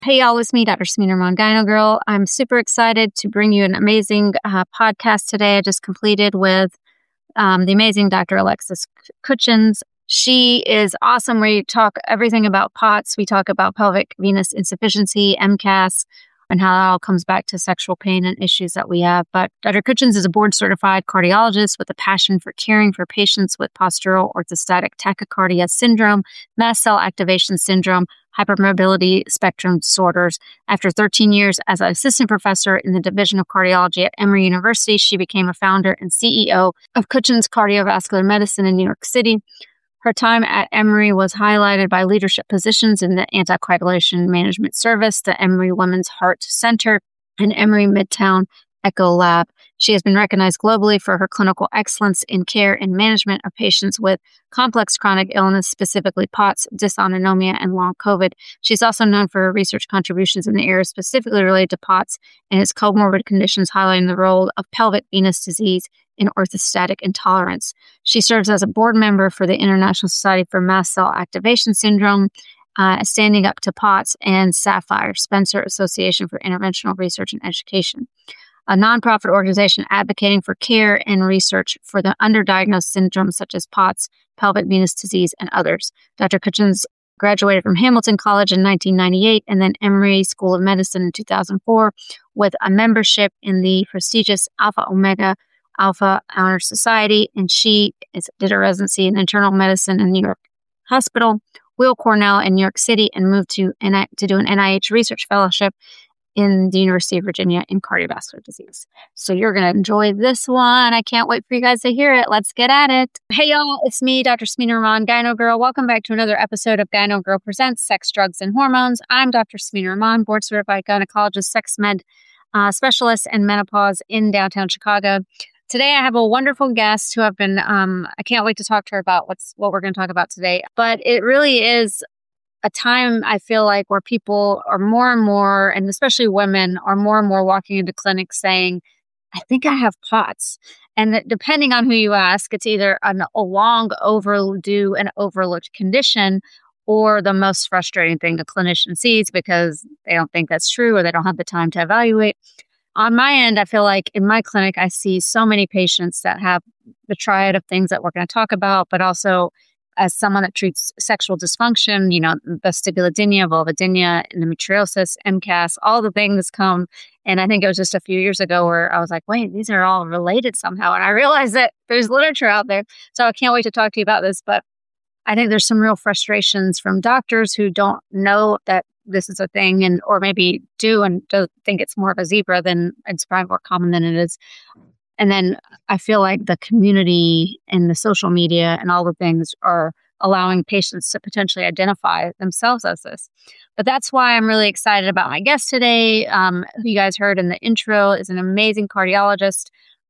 Hey, y'all, it's me, Dr. Smina Rahman, Gyno Girl. I'm super excited to bring you an amazing podcast today. I just completed with the amazing Dr. Alexis Kutchins. She is awesome. We talk everything about POTS. We talk about pelvic venous insufficiency, MCAS, and how that all comes back to sexual pain and issues that we have. But Dr. Kutchins is a board-certified cardiologist with a passion for caring for patients with postural orthostatic tachycardia syndrome, mast cell activation syndrome, hypermobility spectrum disorders. After 13 years as an assistant professor in the Division of Cardiology at Emory University, she became a founder and CEO of Kutchins Cardiovascular Medicine in New York City. Her time at Emory was highlighted by leadership positions in the Anticoagulation Management Service, the Emory Women's Heart Center, and Emory Midtown Echo Lab. She has been recognized globally for her clinical excellence in care and management of patients with complex chronic illness, specifically POTS, dysautonomia, and long COVID. She's also known for her research contributions in the area specifically related to POTS and its comorbid conditions, highlighting the role of pelvic venous disease in orthostatic intolerance. She serves as a board member for the International Society for Mast Cell Activation Syndrome, Standing Up to POTS, and SAPPHIRE, Spencer Association for Interventional Research and Education, a nonprofit organization advocating for care and research for the underdiagnosed syndromes such as POTS, pelvic venous disease, and others. Dr. Kutchins graduated from Hamilton College in 1998 and then Emory School of Medicine in 2004 with a membership in the prestigious Alpha Omega Alpha Honor Society, and she did a residency in internal medicine in New York Hospital, Weill Cornell in New York City, and moved to do an NIH research fellowship in the University of Virginia in cardiovascular disease. So you're going to enjoy this one. I can't wait for you guys to hear it. Let's get at it. Hey, y'all, it's me, Dr. Smina Rahman, Gyno Girl. Welcome back to another episode of Gyno Girl Presents Sex, Drugs, and Hormones. I'm Dr. Smina Rahman, board-certified gynecologist, sex med specialist, and menopause in downtown Chicago. Today, I have a wonderful guest who I've been, I can't wait to talk to her about what we're going to talk about today. But it really is a time, I feel like, where people are more and more, and especially women, are more and more walking into clinics saying, I think I have POTS. And that depending on who you ask, it's either a long overdue and overlooked condition, or the most frustrating thing a clinician sees because they don't think that's true or they don't have the time to evaluate. On my end, I feel like in my clinic, I see so many patients that have the triad of things that we're going to talk about, but also as someone that treats sexual dysfunction, vestibulodynia, vulvodynia, endometriosis, MCAS, all the things come. And I think it was just a few years ago where I was like, wait, these are all related somehow. And I realized that there's literature out there. So I can't wait to talk to you about this. But I think there's some real frustrations from doctors who don't know that this is a thing, or maybe do and don't think it's more of a zebra than it's probably more common than it is. And then I feel like the community and the social media and all the things are allowing patients to potentially identify themselves as this. But that's why I'm really excited about my guest today, who you guys heard in the intro, is an amazing cardiologist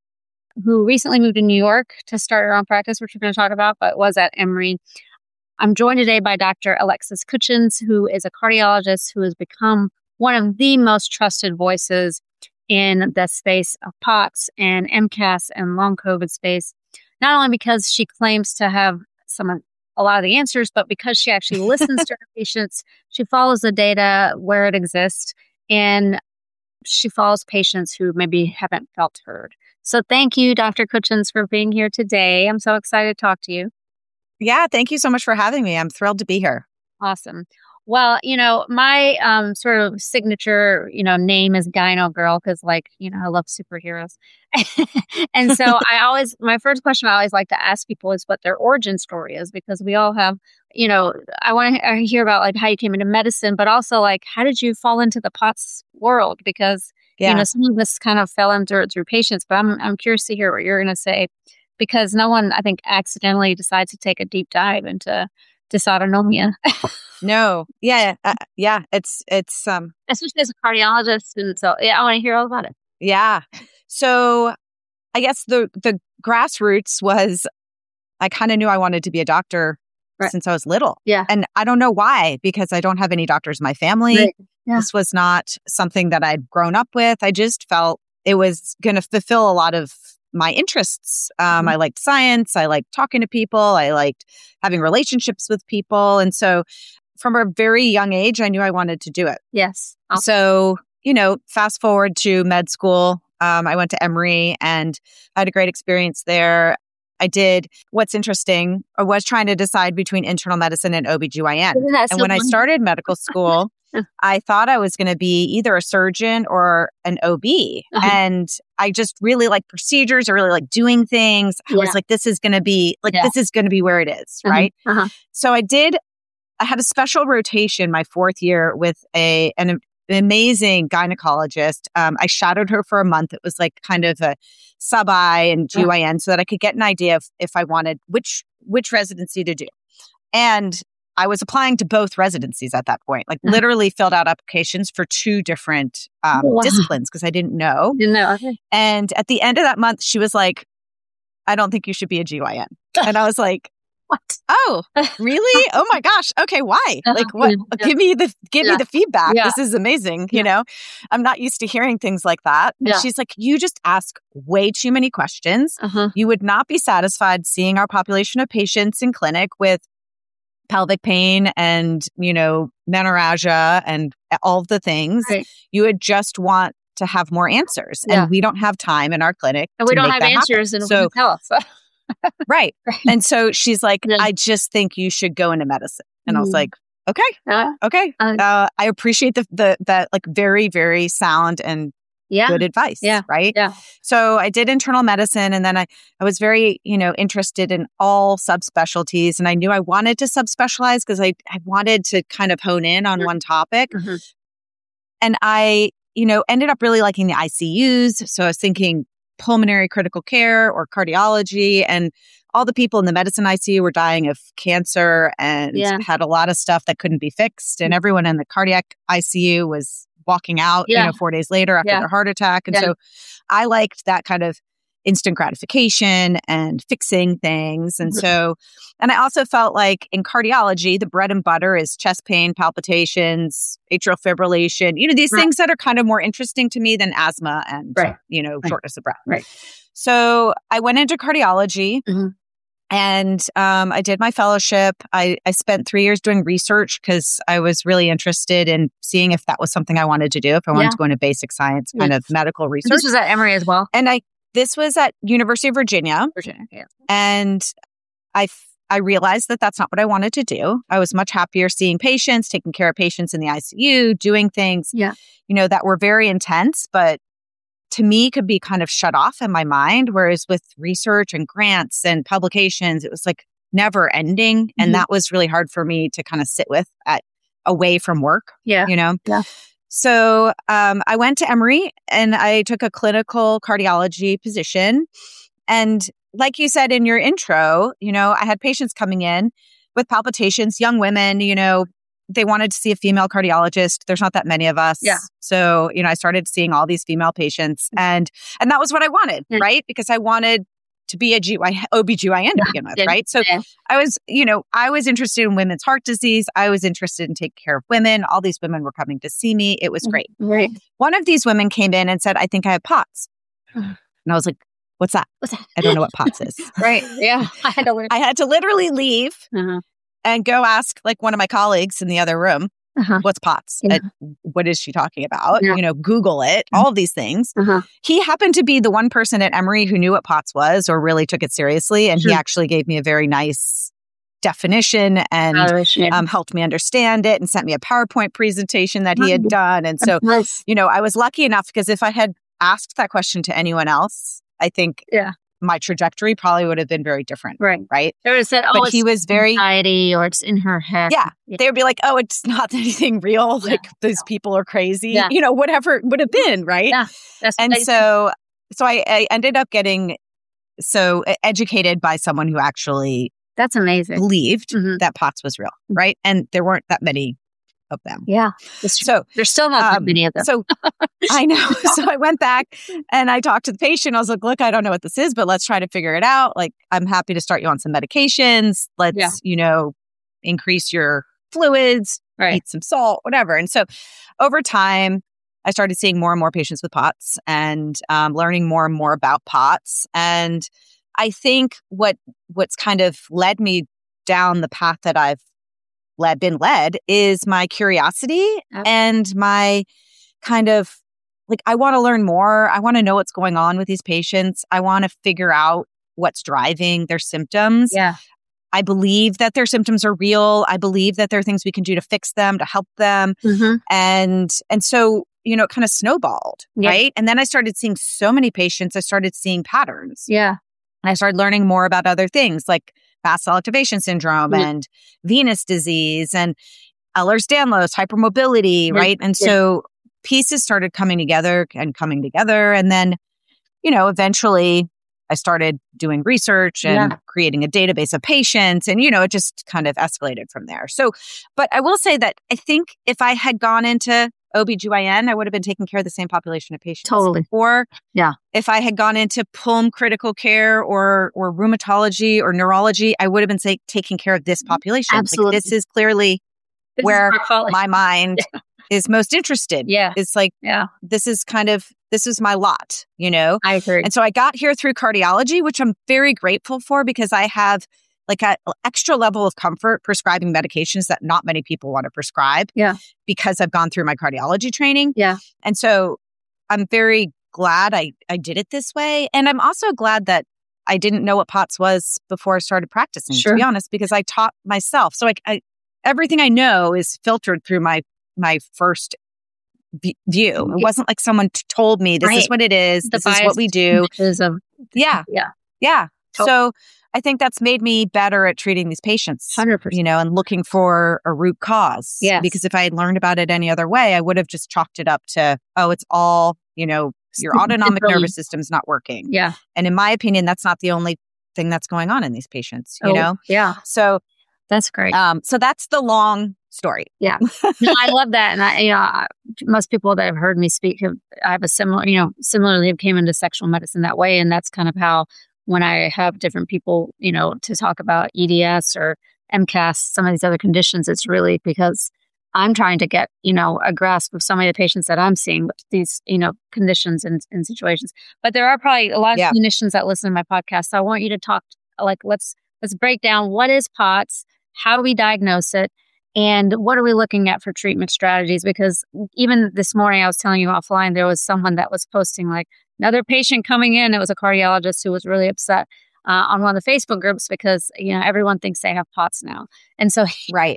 who recently moved to New York to start her own practice, which we're going to talk about, but was at Emory. I'm joined today by Dr. Alexis Kutchins, who is a cardiologist who has become one of the most trusted voices in the space of POTS and MCAS and long COVID space, not only because she claims to have a lot of the answers, but because she actually listens to her patients. She follows the data where it exists, and she follows patients who maybe haven't felt heard. So thank you, Dr. Kutchins, for being here today. I'm so excited to talk to you. Yeah, thank you so much for having me. I'm thrilled to be here. Awesome. Well, my sort of signature, name is Gyno Girl because, I love superheroes. And so my first question I always like to ask people is what their origin story is, because we all have, I want to hear about how you came into medicine, but also how did you fall into the POTS world? Because, some of this kind of fell into through patients, but I'm curious to hear what you're going to say, because no one, I think, accidentally decides to take a deep dive into dysautonomia. No. Yeah. It's especially as a cardiologist. And so, I want to hear all about it. Yeah. So I guess the grassroots was, I kind of knew I wanted to be a doctor since I was little. Yeah. And I don't know why, because I don't have any doctors in my family. Right. Yeah. This was not something that I'd grown up with. I just felt it was going to fulfill a lot of my interests. I liked science. I liked talking to people. I liked having relationships with people. And so from a very young age, I knew I wanted to do it. Yes. Awesome. So, fast forward to med school. I went to Emory and I had a great experience there. I did. What's interesting, I was trying to decide between internal medicine and OBGYN. And when I started medical school, I thought I was going to be either a surgeon or an OB. And I just really like procedures. I really like doing things. I was like, this is going to be this is going to be where it is. Right. So I had a special rotation my fourth year with an amazing gynecologist. I shadowed her for a month. It was like kind of a sub-I and GYN so that I could get an idea of if I wanted which residency to do. And I was applying to both residencies at that point, like literally filled out applications for two different disciplines because I didn't know. Okay. And at the end of that month, she was like, I don't think you should be a GYN. And I was like, what? Oh, really? Oh my gosh. Okay. Why? Like what? Give me the feedback. This is amazing. I'm not used to hearing things like that. And she's like, you just ask way too many questions. You would not be satisfied seeing our population of patients in clinic with pelvic pain and, menorrhagia and all of the things. Right. You would just want to have more answers. And we don't have time in our clinic. And we don't have answers in women's health. Right. And so she's like, I just think you should go into medicine. And I was like, okay. Okay. I appreciate that like very, very sound and good advice. Yeah. Right. Yeah. So I did internal medicine and then I was very, interested in all subspecialties and I knew I wanted to subspecialize because I wanted to kind of hone in on one topic. And I, ended up really liking the ICUs. So I was thinking pulmonary critical care or cardiology, and all the people in the medicine ICU were dying of cancer and had a lot of stuff that couldn't be fixed. And everyone in the cardiac ICU was walking out, 4 days later after their heart attack. And so I liked that kind of instant gratification and fixing things. And so, and I also felt like in cardiology, the bread and butter is chest pain, palpitations, atrial fibrillation, these things that are kind of more interesting to me than asthma and, shortness of breath. Right. So I went into cardiology and I did my fellowship. I spent 3 years doing research because I was really interested in seeing if that was something I wanted to do, if I wanted to go into basic science kind of medical research. This was at Emory as well? And this was at University of Virginia. And I realized that that's not what I wanted to do. I was much happier seeing patients, taking care of patients in the ICU, doing things, that were very intense, but to me could be kind of shut off in my mind. Whereas with research and grants and publications, it was like never ending. And that was really hard for me to kind of sit with away from work, So I went to Emory and I took a clinical cardiology position. And like you said in your intro, I had patients coming in with palpitations, young women, they wanted to see a female cardiologist. There's not that many of us. Yeah. So, I started seeing all these female patients and that was what I wanted, right? Because I wanted to be a OBGYN to begin with, right? So I was interested in women's heart disease. I was interested in taking care of women. All these women were coming to see me. It was great. Right. One of these women came in and said, I think I have POTS. And I was like, what's that? I don't know what POTS is. Right. Yeah. I had to literally leave and go ask like one of my colleagues in the other room, what's POTS? What is she talking about? Google it, all of these things. He happened to be the one person at Emory who knew what POTS was or really took it seriously. And he actually gave me a very nice definition and helped me understand it and sent me a PowerPoint presentation that he had done. And so, I was lucky enough because if I had asked that question to anyone else, I think my trajectory probably would have been very different. Right. They would have said, but he was very anxiety or it's in her head. Yeah. They would be like, oh, it's not anything real. Like these people are crazy, whatever it would have been. Right. Yeah. And so I ended up getting so educated by someone who actually that's amazing believed that POTS was real. Right. And there weren't that many of them. Yeah. So there's still not that many of them. So I know. So I went back and I talked to the patient. I was like, look, I don't know what this is, but let's try to figure it out. Like, I'm happy to start you on some medications. Let's, increase your fluids, eat some salt, whatever. And so over time, I started seeing more and more patients with POTS and learning more and more about POTS. And I think what's kind of led me down the path that I've been led is my curiosity and my kind of like, I want to learn more. I want to know what's going on with these patients. I want to figure out what's driving their symptoms. Yeah. I believe that their symptoms are real. I believe that there are things we can do to fix them, to help them. And so, it kind of snowballed, right? And then I started seeing so many patients. I started seeing patterns. Yeah. And I started learning more about other things like fast cell activation syndrome and venous disease and Ehlers-Danlos, hypermobility, right? And so pieces started coming together. And then, eventually I started doing research and creating a database of patients and, it just kind of escalated from there. So, but I will say that I think if I had gone into OBGYN, I would have been taking care of the same population of patients. Totally. Or if I had gone into pulm critical care or rheumatology or neurology, I would have been taking care of this population. Absolutely. Like, this is clearly where my mind is most interested. Yeah. It's like, this is my lot, I agree. And so I got here through cardiology, which I'm very grateful for because I have like an extra level of comfort prescribing medications that not many people want to prescribe. Yeah. Because I've gone through my cardiology training. Yeah. And so I'm very glad I did it this way. And I'm also glad that I didn't know what POTS was before I started practicing, to be honest, because I taught myself. So everything I know is filtered through my first view. It wasn't like someone told me this is what it is. This is what we do. Yeah. So I think that's made me better at treating these patients, 100%. And looking for a root cause. Yes. Because if I had learned about it any other way, I would have just chalked it up to, it's all, your autonomic nervous system's not working. Yeah. And in my opinion, that's not the only thing that's going on in these patients, you know? Yeah. So that's great. So that's the long story. Yeah. No, I love that. And most people that have heard me speak, I have a similarly have came into sexual medicine that way. And that's kind of how, when I have different people, to talk about EDS or MCAS, some of these other conditions, it's really because I'm trying to get, a grasp of some of the patients that I'm seeing with these, conditions and situations. But there are probably a lot of clinicians that listen to my podcast. So I want you to talk, let's break down what is POTS, how do we diagnose it, and what are we looking at for treatment strategies? Because even this morning, I was telling you offline, there was someone that was posting another patient coming in. It was a cardiologist who was really upset on one of the Facebook groups because, everyone thinks they have POTS now. And so,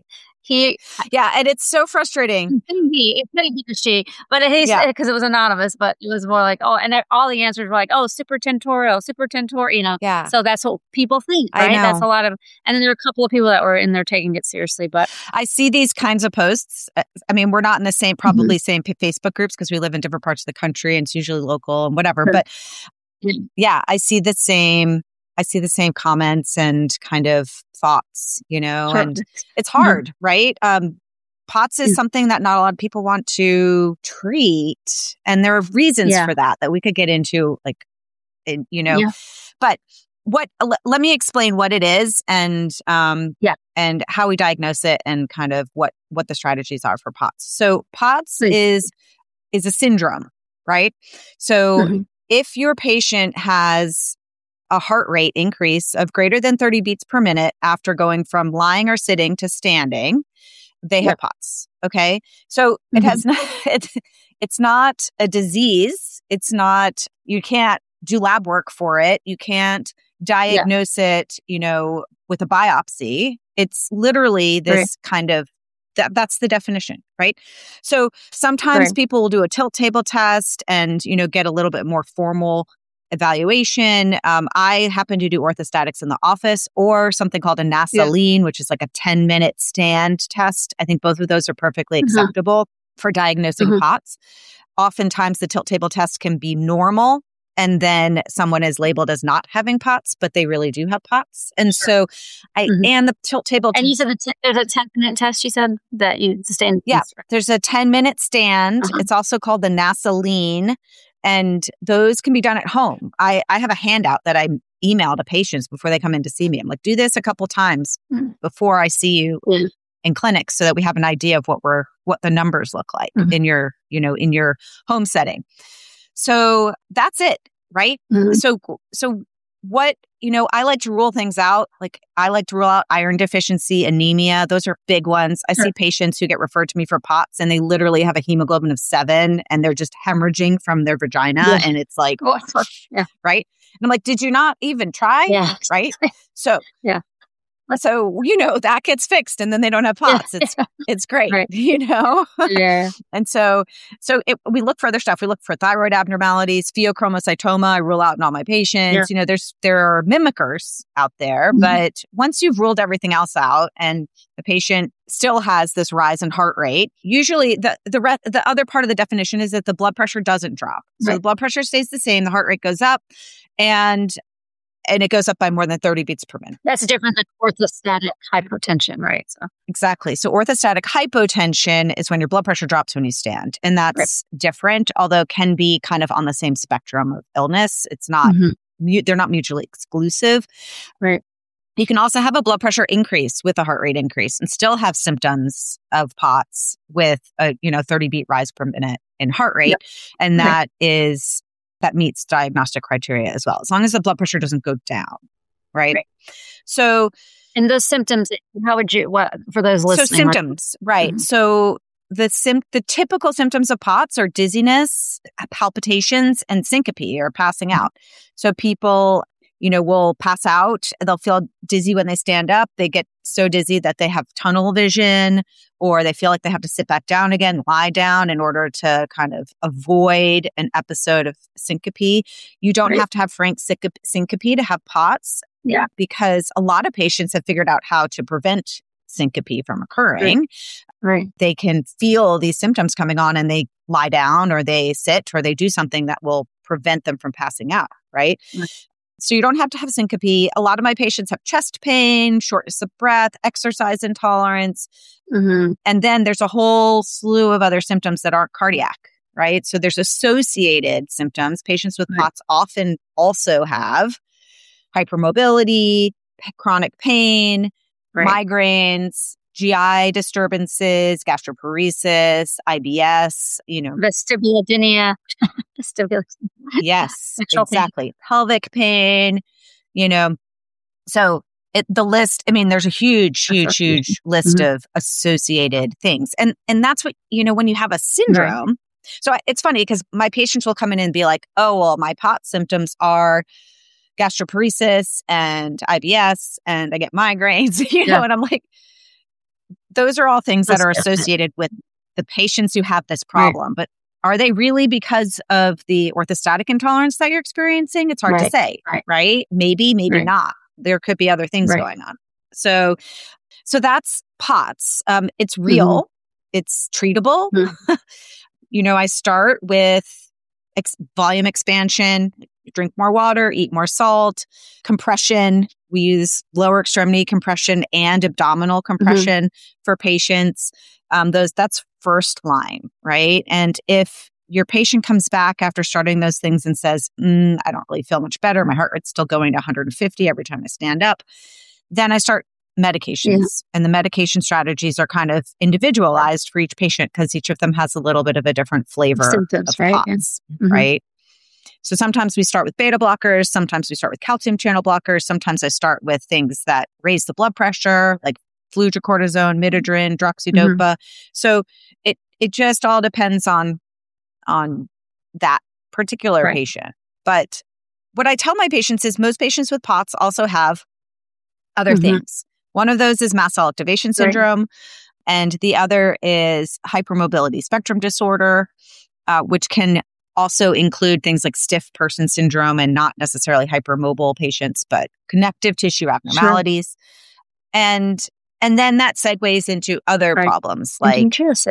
and it's so frustrating. It couldn't be she, but because it was anonymous, but it was more like, and all the answers were like, supratentorial, So that's what people think, right? That's a lot of, and then there were a couple of people that were in there taking it seriously, but I see these kinds of posts. I mean, we're not in the same Facebook groups because we live in different parts of the country and it's usually local and whatever, but I see the same comments and kind of thoughts, and it's hard, right? POTS is something that not a lot of people want to treat. And there are reasons for that we could get into, but let me explain what it is and how we diagnose it and kind of what the strategies are for POTS. So POTS is a syndrome, right? So if your patient has a heart rate increase of greater than 30 beats per minute after going from lying or sitting to standing, they have POTS. Okay. So it has not, it's not a disease. It's not, you can't do lab work for it. You can't diagnose it, with a biopsy. It's literally this kind of, that's the definition, right? So sometimes people will do a tilt table test and, get a little bit more formal evaluation. I happen to do orthostatics in the office or something called a NASA lean, which is like a 10-minute stand test. I think both of those are perfectly acceptable for diagnosing POTS. Oftentimes the tilt table test can be normal and then someone is labeled as not having POTS, but they really do have POTS. And so and the tilt table And you said there's a 10-minute test, you said, that you stand? Yeah, there's a 10-minute stand. It's also called the NASA lean. And those can be done at home. I have a handout that I email to patients before they come in to see me. I'm like, do this a couple times before I see you in clinic so that we have an idea of what the numbers look like in your, in your home setting. So that's it, right? So what, I like to rule things out. Like I like to rule out iron deficiency, anemia. Those are big ones. I see patients who get referred to me for POTS and they literally have a hemoglobin of 7 and they're just hemorrhaging from their vagina. And it's like, right? And I'm like, did you not even try? Yeah. Right? So, So, that gets fixed and then they don't have POTS. It's great, right. Yeah. And so we look for other stuff. We look for thyroid abnormalities, pheochromocytoma. I rule out in all my patients. Yeah. There are mimickers out there, but once you've ruled everything else out and the patient still has this rise in heart rate, usually the other part of the definition is that the blood pressure doesn't drop. So the blood pressure stays the same, the heart rate goes up, and it goes up by more than 30 beats per minute. That's different than orthostatic hypotension, right? So. Exactly. So orthostatic hypotension is when your blood pressure drops when you stand. And that's different, although can be kind of on the same spectrum of illness. It's not, they're not mutually exclusive. Right. You can also have a blood pressure increase with a heart rate increase and still have symptoms of POTS with a 30 beat rise per minute in heart rate. Yep. And that meets diagnostic criteria as well, as long as the blood pressure doesn't go down, right? So, and those symptoms, how would you, for those listening? So symptoms, right? Mm-hmm. So the typical symptoms of POTS are dizziness, palpitations, and syncope or passing out. So people, will pass out. They'll feel dizzy when they stand up. They get so dizzy that they have tunnel vision, or they feel like they have to sit back down again, lie down in order to kind of avoid an episode of syncope. You don't have to have frank syncope to have POTS, because a lot of patients have figured out how to prevent syncope from occurring. Right. They can feel these symptoms coming on and they lie down or they sit or they do something that will prevent them from passing out, right? So you don't have to have syncope. A lot of my patients have chest pain, shortness of breath, exercise intolerance. And then there's a whole slew of other symptoms that aren't cardiac, right? So there's associated symptoms. Patients with POTS often also have hypermobility, chronic pain, migraines, GI disturbances, gastroparesis, IBS, vestibulodynia. Yes, exactly. Pain. Pelvic pain, So the list, there's a huge list of associated things. And that's what, when you have a syndrome. Right. So it's funny because my patients will come in and be like, oh, well, my POTS symptoms are gastroparesis and IBS and I get migraines, and I'm like, those are all things that are associated with the patients who have this problem. But are they really because of the orthostatic intolerance that you're experiencing? It's hard to say, right? Maybe not. There could be other things going on. So that's POTS. It's real. It's treatable. I start with volume expansion, drink more water, eat more salt, compression. We use lower extremity compression and abdominal compression for patients. That's first line, right? And if your patient comes back after starting those things and says, I don't really feel much better, my heart rate's still going to 150 every time I stand up, then I start medications. And the medication strategies are kind of individualized for each patient because each of them has a little bit of a different flavor symptoms, of POTS, right? So sometimes we start with beta blockers, sometimes we start with calcium channel blockers, sometimes I start with things that raise the blood pressure, like fludrocortisone, midodrine, droxidopa. So it just all depends on that particular patient. But what I tell my patients is most patients with POTS also have other things. One of those is mast cell activation syndrome, and the other is hypermobility spectrum disorder, which can also include things like stiff person syndrome and not necessarily hypermobile patients, but connective tissue abnormalities. And then that segues into other problems like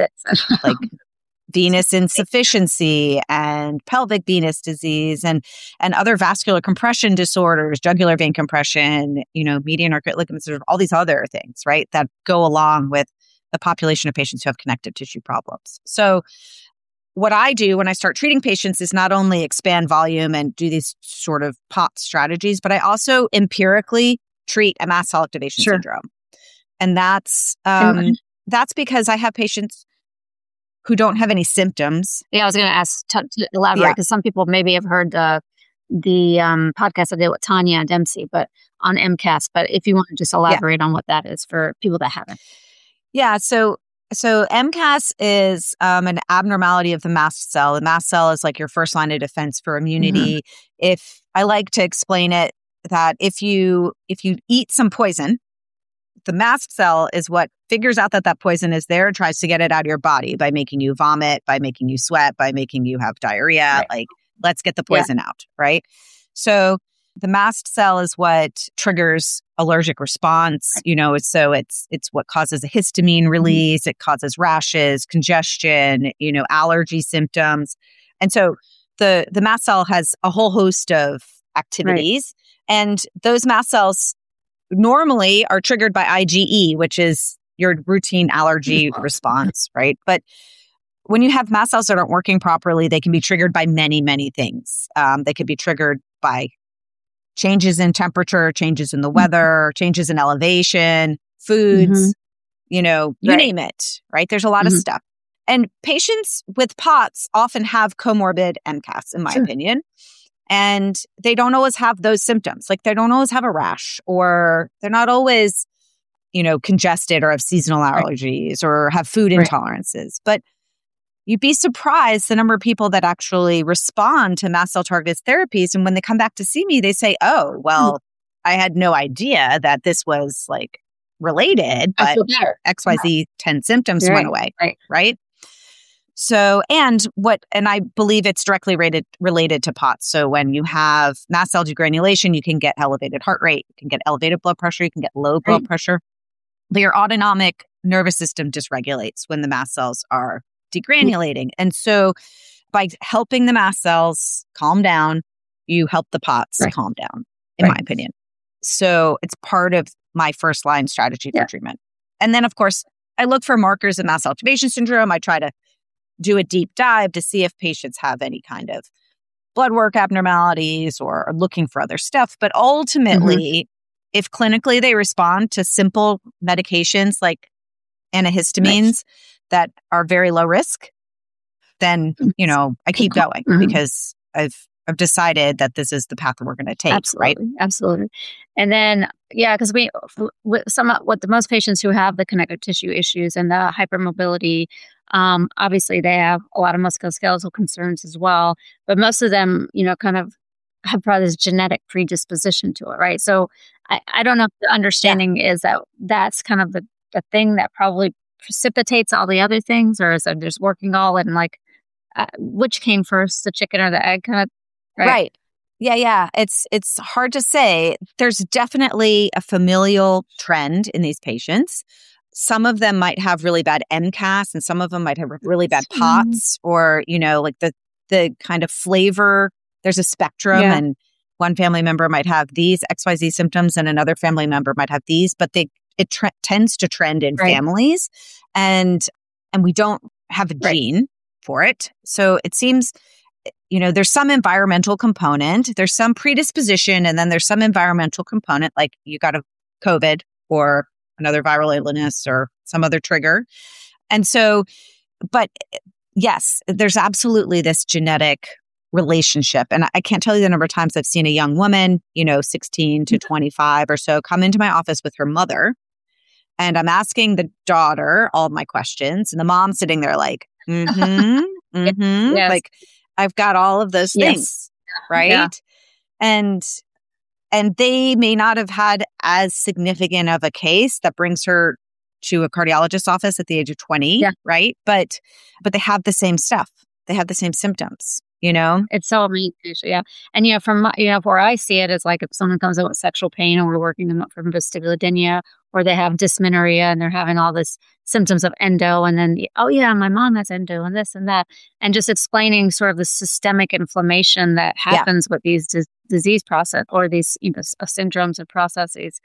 venous insufficiency and pelvic venous disease and other vascular compression disorders, jugular vein compression, median arcuate ligament syndrome, all these other things, right, that go along with the population of patients who have connective tissue problems. So what I do when I start treating patients is not only expand volume and do these sort of POTS strategies, but I also empirically treat a mast cell activation syndrome. And that's because I have patients who don't have any symptoms. Yeah, I was going to ask to elaborate because some people maybe have heard podcast I did with Tanya Dempsey, but on MCAS. But if you want to just elaborate on what that is for people that haven't. Yeah. So MCAS is an abnormality of the mast cell. The mast cell is like your first line of defense for immunity. If I like to explain it that if you eat some poison, the mast cell is what figures out that poison is there and tries to get it out of your body by making you vomit, by making you sweat, by making you have diarrhea. Right. Like, let's get the poison out, right? So the mast cell is what triggers allergic response, so it's what causes a histamine release. It causes rashes, congestion, allergy symptoms. And so the mast cell has a whole host of activities, and those mast cells normally are triggered by IgE, which is your routine allergy response, right? But when you have mast cells that aren't working properly, they can be triggered by many, many things. They could be triggered by changes in temperature, changes in the weather, changes in elevation, foods, you name it, right? There's a lot of stuff. And patients with POTS often have comorbid MCAS, in my opinion. And they don't always have those symptoms. Like, they don't always have a rash, or they're not always, congested or have seasonal allergies or have food intolerances. But you'd be surprised the number of people that actually respond to mast cell targeted therapies. And when they come back to see me, they say, oh, well, I had no idea that this was like related, but XYZ 10 symptoms went away. Right. So, and I believe it's directly related to POTS. So when you have mast cell degranulation, you can get elevated heart rate, you can get elevated blood pressure, you can get low blood pressure. But your autonomic nervous system dysregulates when the mast cells are degranulating. And so by helping the mast cells calm down, you help the POTS calm down, in my opinion. So it's part of my first line strategy for treatment. And then, of course, I look for markers of mast cell activation syndrome. I try to do a deep dive to see if patients have any kind of blood work abnormalities or are looking for other stuff. But ultimately, if clinically they respond to simple medications like antihistamines that are very low risk, then, I keep going because I've decided that this is the path that we're going to take. Absolutely. Absolutely. And then, because with the most patients who have the connective tissue issues and the hypermobility, obviously they have a lot of musculoskeletal concerns as well, but most of them, kind of have probably this genetic predisposition to it, right? So I don't know if the understanding is that that's kind of the thing that probably precipitates all the other things, or is it just working all in which came first, the chicken or the egg kind of, right? Yeah. It's hard to say. There's definitely a familial trend in these patients. Some of them might have really bad MCAS, and some of them might have really bad POTS, or, like the kind of flavor. There's a spectrum, and one family member might have these XYZ symptoms and another family member might have these, but it tends to trend in families, and we don't have a gene for it. So it seems, there's some environmental component, there's some predisposition, and then there's some environmental component, like you got a COVID or another viral illness or some other trigger. And so, but yes, there's absolutely this genetic relationship. And I can't tell you the number of times I've seen a young woman, 16 to 25 or so, come into my office with her mother. And I'm asking the daughter all of my questions. And the mom's sitting there like, yes. Like, I've got all of those things, right? Yeah. And they may not have had as significant of a case that brings her to a cardiologist's office at the age of 20, right? But they have the same stuff. They have the same symptoms. It's so amazing. And, from, where I see it is like if someone comes in with sexual pain and we're working them up from vestibulodynia, or they have dysmenorrhea and they're having all this symptoms of endo, and then, my mom has endo and this and that, and just explaining sort of the systemic inflammation that happens with these disease process or these, syndromes and processes.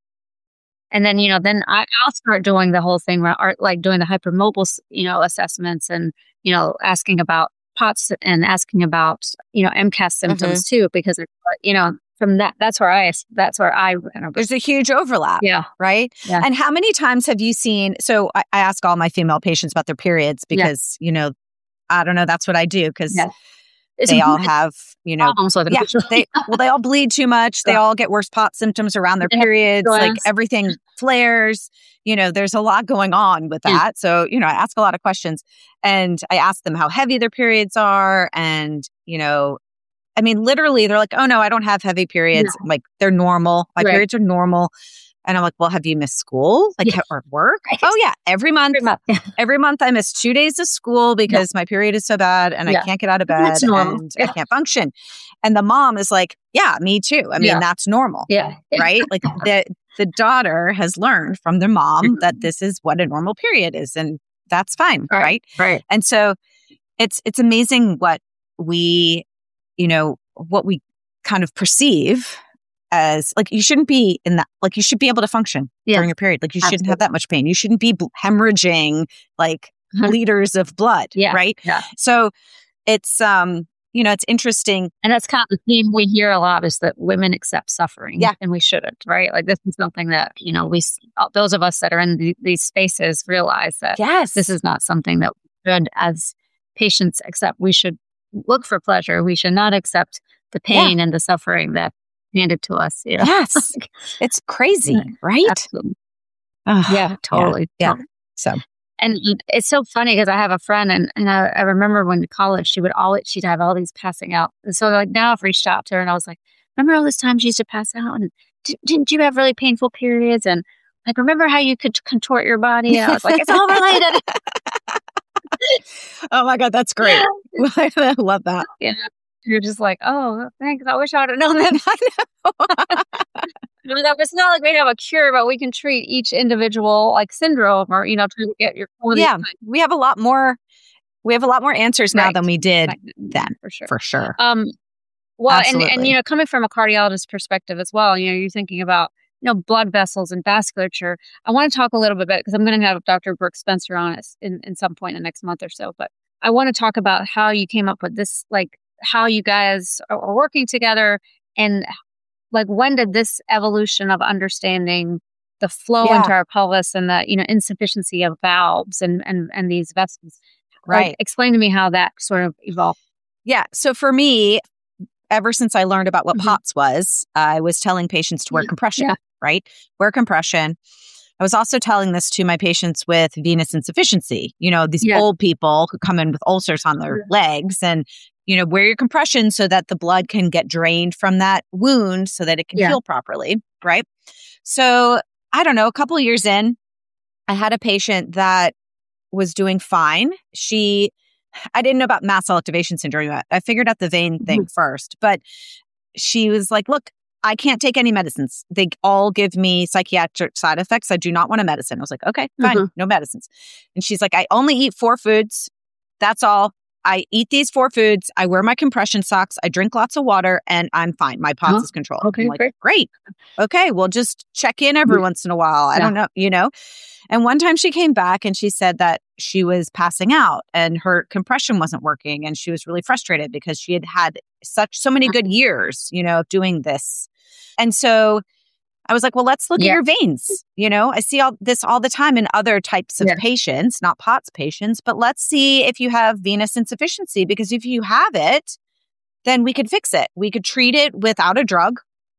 And then, then I'll start doing the whole thing where like doing the hypermobile, assessments and, asking about POTS and asking about, MCAS symptoms too, because, from that's where I there's a huge overlap. Yeah. Right. Yeah. And how many times have you seen, so I ask all my female patients about their periods because, I don't know, that's what I do because They all have, they all bleed too much. They all get worse POTS symptoms around their periods. Like everything flares. There's a lot going on with that. So, I ask a lot of questions, and I ask them how heavy their periods are. And, literally they're like, oh no, I don't have heavy periods. No. Like they're normal. My periods are normal. And I'm like, well, have you missed school? Or work? Right. Oh yeah. Every month. Every month I miss 2 days of school because my period is so bad and I can't get out of bed and I can't function. And the mom is like, yeah, me too. That's normal. Yeah. Right? Like the daughter has learned from their mom that this is what a normal period is, and that's fine. Right. And so it's amazing what we kind of perceive as like, you shouldn't be in that, like you should be able to function during your period. Like you shouldn't have that much pain. You shouldn't be hemorrhaging like liters of blood. Yeah. Right. Yeah. So it's, it's interesting. And that's kind of the theme we hear a lot, is that women accept suffering. Yeah. And we shouldn't, right? Like this is something that, those of us that are in these spaces realize that this is not something that we should, as patients, accept. We should look for pleasure. We should not accept the pain and the suffering that handed to us. Yes. It's crazy, right? Absolutely. Yeah, totally. Yeah. So. And it's so funny because I have a friend, and I remember when in college she'd have all these passing out. And so like now I've reached out to her and I was like, remember all this time she used to pass out? And didn't you have really painful periods? And like, remember how you could contort your body? And I was like, it's all related. Oh my God, that's great. I love that. Yeah. You're just like, oh, thanks. I wish I would have known that. I know. It's not like we have a cure, but we can treat each individual like syndrome, or to get your quality. Yeah, we have a lot more. We have a lot more answers now than we did then, for sure. Well, and coming from a cardiologist perspective as well, you're thinking about blood vessels and vasculature. I want to talk a little bit because I'm going to have Dr. Brooke Spencer on us in some point in the next month or so. But I want to talk about how you came up with this, like how you guys are working together, and like when did this evolution of understanding the flow into our pelvis and the insufficiency of valves and these vessels, right? Explain to me how that sort of evolved. Yeah. So for me, ever since I learned about what POTS was, I was telling patients to wear compression, right? Wear compression. I was also telling this to my patients with venous insufficiency, these old people who come in with ulcers on their legs, and wear your compression so that the blood can get drained from that wound so that it can heal properly, right? So I don't know, a couple of years in, I had a patient that was doing fine. I didn't know about mast cell activation syndrome yet. I figured out the vein thing first, but she was like, look, I can't take any medicines. They all give me psychiatric side effects. I do not want a medicine. I was like, okay, fine, no medicines. And she's like, I only eat 4 foods. That's all. I eat these 4 foods. I wear my compression socks. I drink lots of water, and I'm fine. My POTS is controlled. Okay, I'm like, great. Okay, well, just check in every once in a while. I don't know, And one time she came back and she said that she was passing out and her compression wasn't working, and she was really frustrated because she had so many good years, of doing this. And so I was like, well, let's look at your veins. I see all this all the time in other types of patients, not POTS patients, but let's see if you have venous insufficiency, because if you have it, then we could fix it. We could treat it without a drug,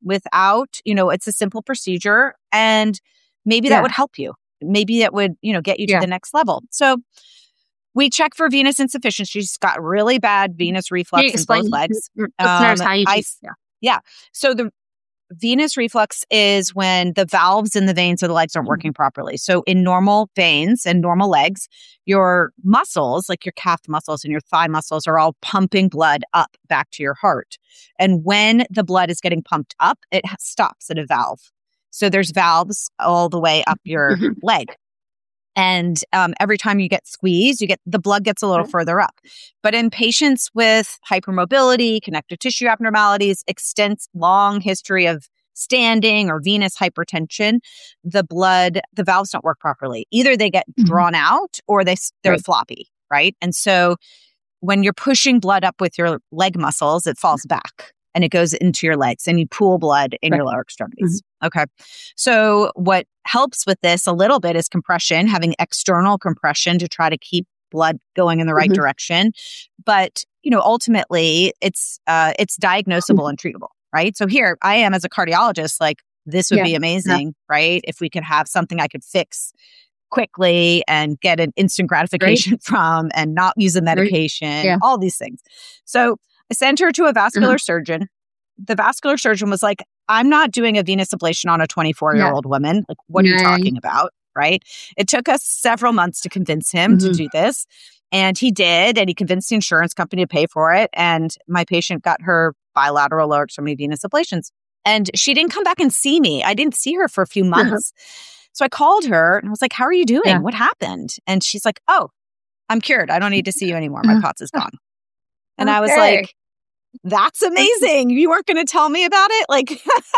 it's a simple procedure, and maybe that would help you. Maybe that would, get you to the next level. So we check for venous insufficiency. She's got really bad venous reflux in both legs. How you So the venous reflux is when the valves in the veins of the legs aren't working properly. So in normal veins and normal legs, your muscles, like your calf muscles and your thigh muscles, are all pumping blood up back to your heart. And when the blood is getting pumped up, it stops at a valve. So there's valves all the way up your leg. And every time you get squeezed, the blood gets a little further up. But in patients with hypermobility, connective tissue abnormalities, long history of standing or venous hypertension, the valves don't work properly. Either they get drawn out or they're floppy, right? And so when you're pushing blood up with your leg muscles, it falls back and it goes into your legs, and you pool blood in your lower extremities. Okay. So what helps with this a little bit is compression, having external compression to try to keep blood going in the right direction. But ultimately it's diagnosable and treatable, right? So here I am as a cardiologist, like this would be amazing, right? If we could have something I could fix quickly and get an instant gratification from and not use a medication, all these things. So I sent her to a vascular surgeon. The vascular surgeon was like, I'm not doing a venous ablation on a 24-year-old woman. Like, what are you talking about? Right? It took us several months to convince him to do this. And he did. And he convinced the insurance company to pay for it. And my patient got her bilateral lower extremity venous ablations. And she didn't come back and see me. I didn't see her for a few months. So I called her and I was like, how are you doing? What happened? And she's like, oh, I'm cured. I don't need to see you anymore. My POTS is gone. And I was like, that's amazing. You weren't going to tell me about it? Like,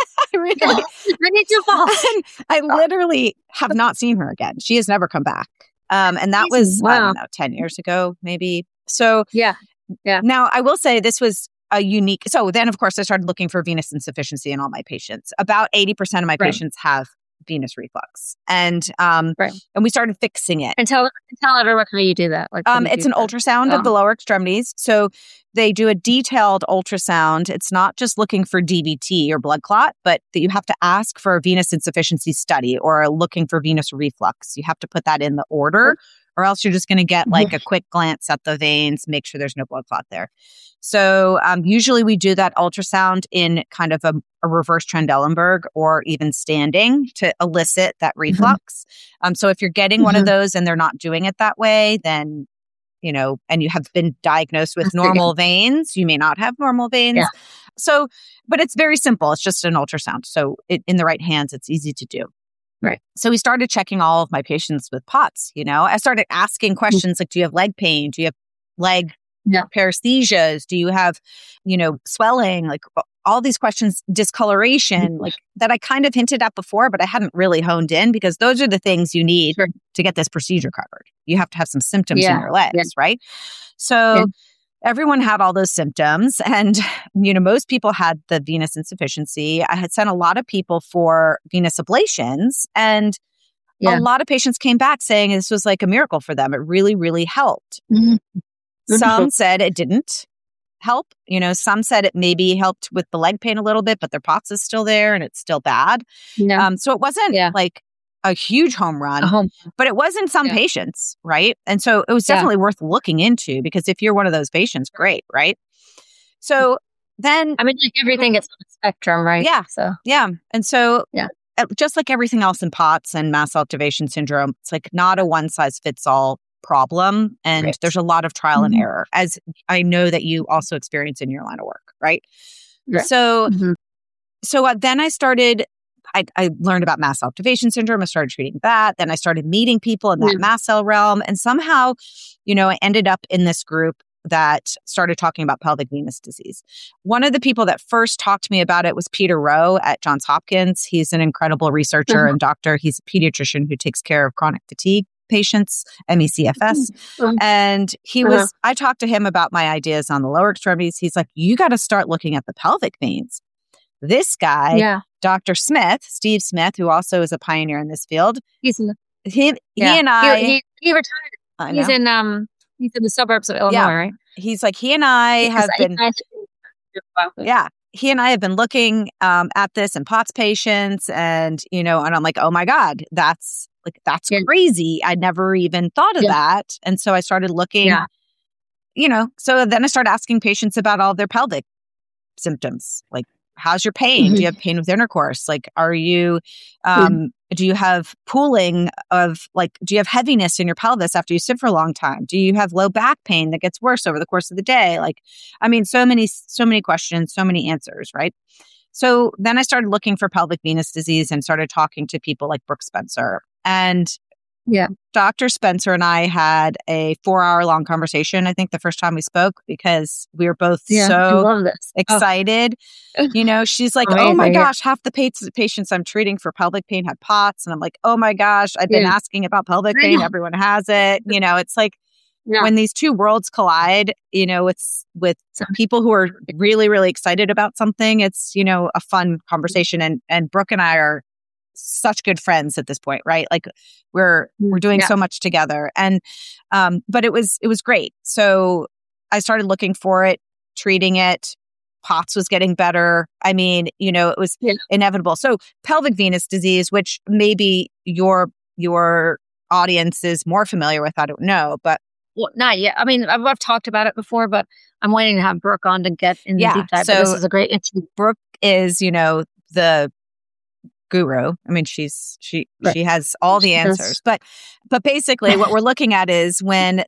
I literally have not seen her again. She has never come back. And that was, I don't know, 10 years ago, maybe. So now I will say this was a unique. So then, of course, I started looking for venous insufficiency in all my patients. About 80% of my patients have venous reflux. And we started fixing it. And tell everyone how you do that. Like, it's an ultrasound of the lower extremities. So they do a detailed ultrasound. It's not just looking for DVT or blood clot, but that you have to ask for a venous insufficiency study or looking for venous reflux. You have to put that in the order, or else you're just going to get like a quick glance at the veins, make sure there's no blood clot there. So usually we do that ultrasound in kind of a reverse Trendelenburg or even standing to elicit that reflux. So if you're getting one of those and they're not doing it that way, then, and you have been diagnosed with normal veins, you may not have normal veins. Yeah. So, but it's very simple. It's just an ultrasound. So in the right hands, it's easy to do. Right. So we started checking all of my patients with POTS, I started asking questions like, do you have leg pain? Do you have leg paresthesias? Do you have, swelling? Like all these questions, discoloration, like that I kind of hinted at before, but I hadn't really honed in because those are the things you need to get this procedure covered. You have to have some symptoms in your legs, right? So everyone had all those symptoms and, most people had the venous insufficiency. I had sent a lot of people for venous ablations and a lot of patients came back saying this was like a miracle for them. It really, really helped. Some said it didn't help. Some said it maybe helped with the leg pain a little bit, but their POTS is still there and it's still bad. So it wasn't like a huge home run, but it was in some patients, right? And so it was definitely worth looking into because if you're one of those patients, great, right? So then... I mean, like everything is on a spectrum, right? Yeah. And so just like everything else in POTS and mast cell activation syndrome, it's like not a one-size-fits-all problem. And there's a lot of trial and error, as I know that you also experience in your line of work, right? So, then I started, I learned about mast cell activation syndrome. I started treating that. Then I started meeting people in that mast cell realm. And somehow, I ended up in this group that started talking about pelvic venous disease. One of the people that first talked to me about it was Peter Rowe at Johns Hopkins. He's an incredible researcher and doctor. He's a pediatrician who takes care of chronic fatigue patients, ME/CFS. And I talked to him about my ideas on the lower extremities. He's like, you got to start looking at the pelvic veins. This guy, Dr. Smith, Steve Smith, who also is a pioneer in this field. He retired. He's in the suburbs of Illinois, right? He's like, he and I have been looking at this in POTS patients and, and I'm like, oh my God, that's crazy. I never even thought of that. And so I started looking, so then I started asking patients about all their pelvic symptoms. Like, how's your pain? Do you have pain with intercourse? Like, are you, do you have pooling of do you have heaviness in your pelvis after you sit for a long time? Do you have low back pain that gets worse over the course of the day? So many questions, so many answers, right? So then I started looking for pelvic venous disease and started talking to people like Brooke Spencer. And Dr. Spencer and I had a 4-hour-long conversation, I think, the first time we spoke, because we were both so excited. She's like, oh my gosh, half the patients I'm treating for pelvic pain had POTS. And I'm like, oh my gosh, I've been asking about pelvic pain. Everyone has it. It's like when these two worlds collide, with people who are really, really excited about something, it's, a fun conversation. And Brooke and I are such good friends at this point, right? Like we're doing so much together. And but it was great. So I started looking for it, treating it. POTS was getting better. I mean, it was inevitable. So pelvic venous disease, which maybe your audience is more familiar with, I don't know, but not yet. I mean, I've talked about it before, but I'm waiting to have Brooke on to get in the deep dive. So this is a great interview. Brooke is, the guru. I mean, she has all the answers. But basically, what we're looking at is when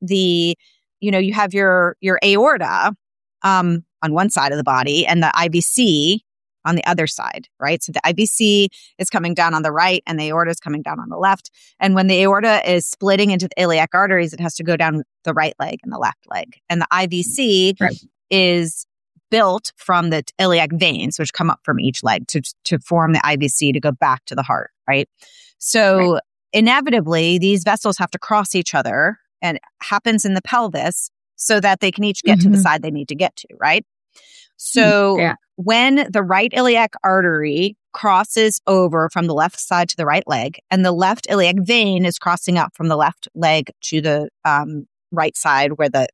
you have your aorta on one side of the body and the IVC on the other side, right? So the IVC is coming down on the right and the aorta is coming down on the left. And when the aorta is splitting into the iliac arteries, it has to go down the right leg and the left leg. And the IVC is built from the iliac veins, which come up from each leg to form the IVC to go back to the heart, right? So inevitably, these vessels have to cross each other, and it happens in the pelvis so that they can each get to the side they need to get to, right? So when the right iliac artery crosses over from the left side to the right leg, and the left iliac vein is crossing up from the left leg to the right side where the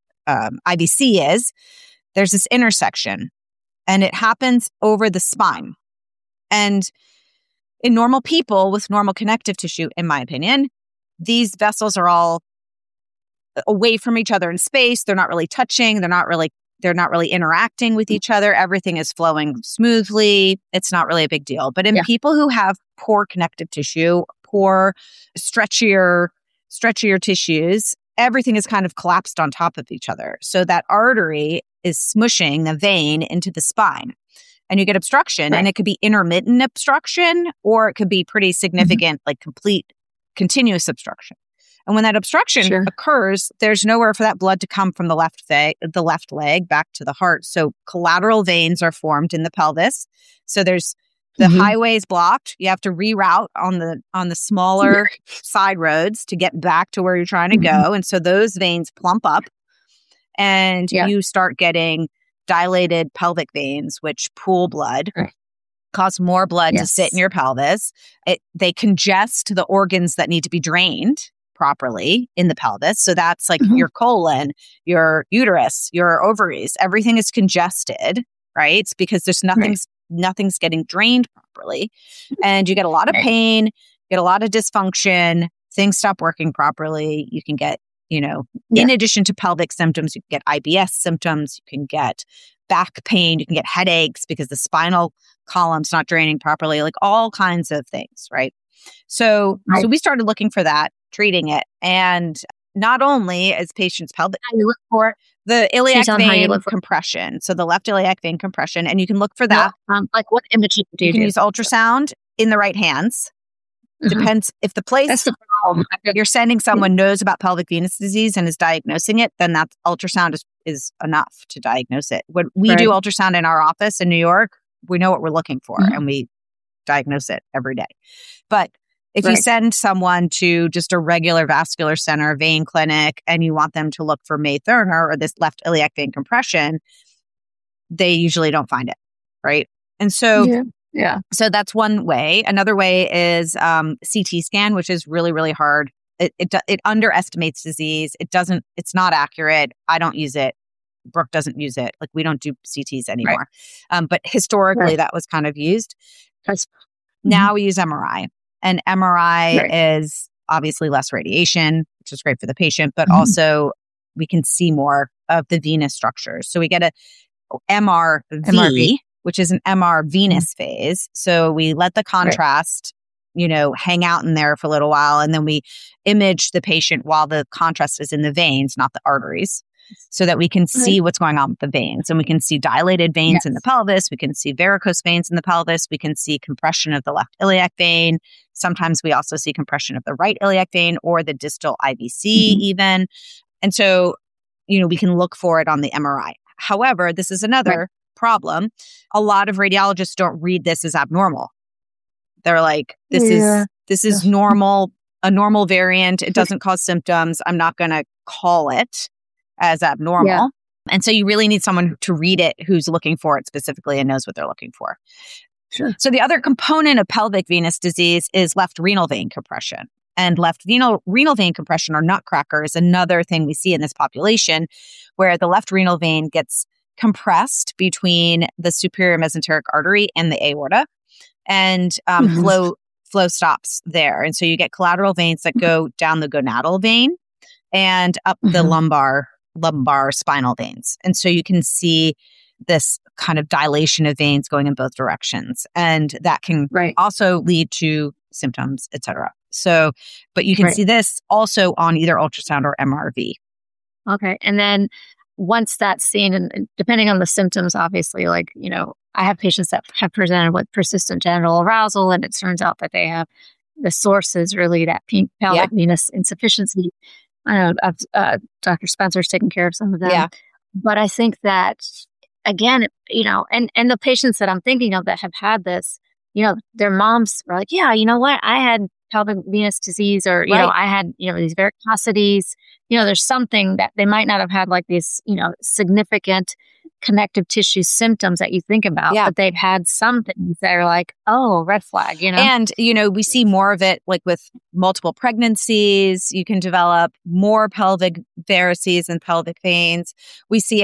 IVC is, there's this intersection, and it happens over the spine. And in normal people with normal connective tissue, in my opinion, these vessels are all away from each other in space. They're not really touching. They're not really interacting with each other. Everything is flowing smoothly. It's not really a big deal. But in people who have poor connective tissue, poor stretchier tissues, everything is kind of collapsed on top of each other. So that artery is smushing the vein into the spine. And you get obstruction, and it could be intermittent obstruction, or it could be pretty significant, like complete continuous obstruction. And when that obstruction occurs, there's nowhere for that blood to come from the left leg back to the heart. So collateral veins are formed in the pelvis. So there's the highway is blocked. You have to reroute on the smaller side roads to get back to where you're trying to go. And so those veins plump up, and you start getting dilated pelvic veins, which pool blood, cause more blood to sit in your pelvis. They congest the organs that need to be drained properly in the pelvis. So that's like your colon, your uterus, your ovaries, everything is congested, right? It's because there's nothing's getting drained properly. And you get a lot of pain, get a lot of dysfunction, things stop working properly. You can get, in addition to pelvic symptoms, you can get IBS symptoms, you can get back pain, you can get headaches because the spinal column's not draining properly, like all kinds of things, right? So we started looking for that, treating it. And not only is patients' pelvic, you look for the iliac vein compression. So the left iliac vein compression, and you can look for that. Like what imaging do you can use ultrasound in the right hands. Depends if the place that's the problem. You're sending someone knows about pelvic venous disease and is diagnosing it, then that ultrasound is enough to diagnose it. When we do ultrasound in our office in New York, we know what we're looking for and we diagnose it every day. But if you send someone to just a regular vascular center, vein clinic, and you want them to look for May Thurner or this left iliac vein compression, they usually don't find it, right? And so, so that's one way. Another way is CT scan, which is really, really hard. It underestimates disease. It's not accurate. I don't use it. Brooke doesn't use it. Like we don't do CTs anymore. But historically that was kind of used. Now we use MRI. And MRI is obviously less radiation, which is great for the patient, but also we can see more of the venous structures. So we get a MRV, which is an MR venous phase. So we let the contrast, hang out in there for a little while, and then we image the patient while the contrast is in the veins, not the arteries, so that we can see what's going on with the veins. And we can see dilated veins in the pelvis. We can see varicose veins in the pelvis. We can see compression of the left iliac vein. Sometimes we also see compression of the right iliac vein or the distal IVC even. And so, we can look for it on the MRI. However, this is another problem. A lot of radiologists don't read this as abnormal. They're like, this is normal, a normal variant. It doesn't cause symptoms. I'm not going to call it as abnormal. And so you really need someone to read it who's looking for it specifically and knows what they're looking for. So the other component of pelvic venous disease is left renal vein compression. and left renal vein compression, or nutcracker, is another thing we see in this population, where the left renal vein gets compressed between the superior mesenteric artery and the aorta, and flow stops there. And so you get collateral veins that go down the gonadal vein and up the lumbar spinal veins. And so you can see this kind of dilation of veins going in both directions. And that can also lead to symptoms, et cetera. So, but you can see this also on either ultrasound or MRV. Okay. And then once that's seen, and depending on the symptoms, obviously, like, you know, I have patients that have presented with persistent genital arousal, and it turns out that they have the source is really that pelvic venous insufficiency. I know Dr. Spencer's taken care of some of them. Yeah. But I think that, again, you know, and the patients that I'm thinking of that have had this, you know, their moms were like, yeah, you know what? I had pelvic venous disease, or, you know, I had, you know, these varicosities. You know, there's something that they might not have had, like these, you know, significant connective tissue symptoms that you think about, but they've had some things that are like, oh, red flag, you know? And, you know, we see more of it like with multiple pregnancies. You can develop more pelvic varices and pelvic veins. We see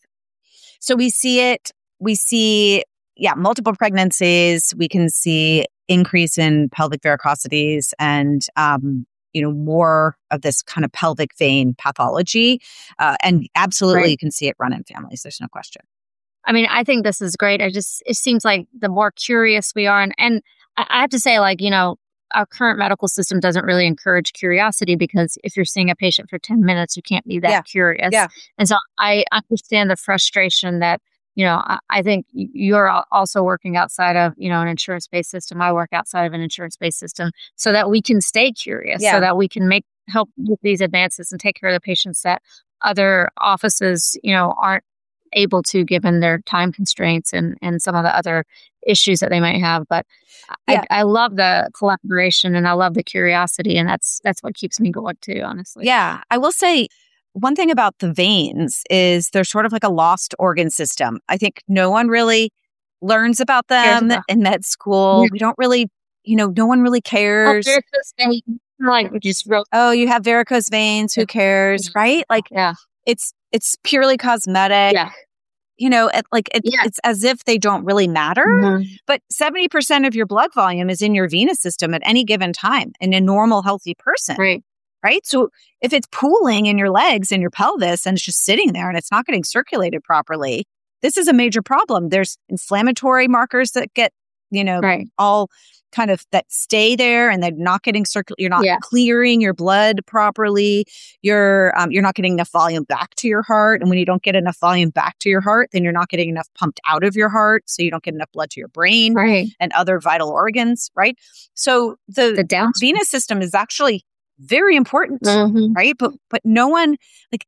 multiple pregnancies. We can see increase in pelvic varicosities and, you know, more of this kind of pelvic vein pathology. And absolutely, you can see it run in families. There's no question. I mean, I think this is great. It seems like the more curious we are, and I have to say, like, you know, our current medical system doesn't really encourage curiosity, because if you're seeing a patient for 10 minutes, you can't be that curious. Yeah. And so I understand the frustration that, you know, I think you're also working outside of, you know, an insurance-based system. I work outside of an insurance-based system, so that we can stay curious, so that we can help with these advances and take care of the patients that other offices, you know, aren't able to, given their time constraints and some of the other issues that they might have. But I love the collaboration, and I love the curiosity, and that's what keeps me going too, honestly. Yeah. I will say, one thing about the veins is they're sort of like a lost organ system. I think no one really learns about them in med school. Yeah. We don't really, you know, no one really cares. Oh, like we just wrote. Oh, you have varicose veins. Who cares, right? Like, it's purely cosmetic. Yeah. You know, it's as if they don't really matter. Mm-hmm. But 70% of your blood volume is in your venous system at any given time in a normal, healthy person. Right. So if it's pooling in your legs and your pelvis and it's just sitting there and it's not getting circulated properly, this is a major problem. There's inflammatory markers that get, you know, all kind of that stay there, and they're not getting you're not clearing your blood properly. You're not getting enough volume back to your heart. And when you don't get enough volume back to your heart, then you're not getting enough pumped out of your heart. So you don't get enough blood to your brain and other vital organs. Right. So the venous system is actually very important, right? But no one, like,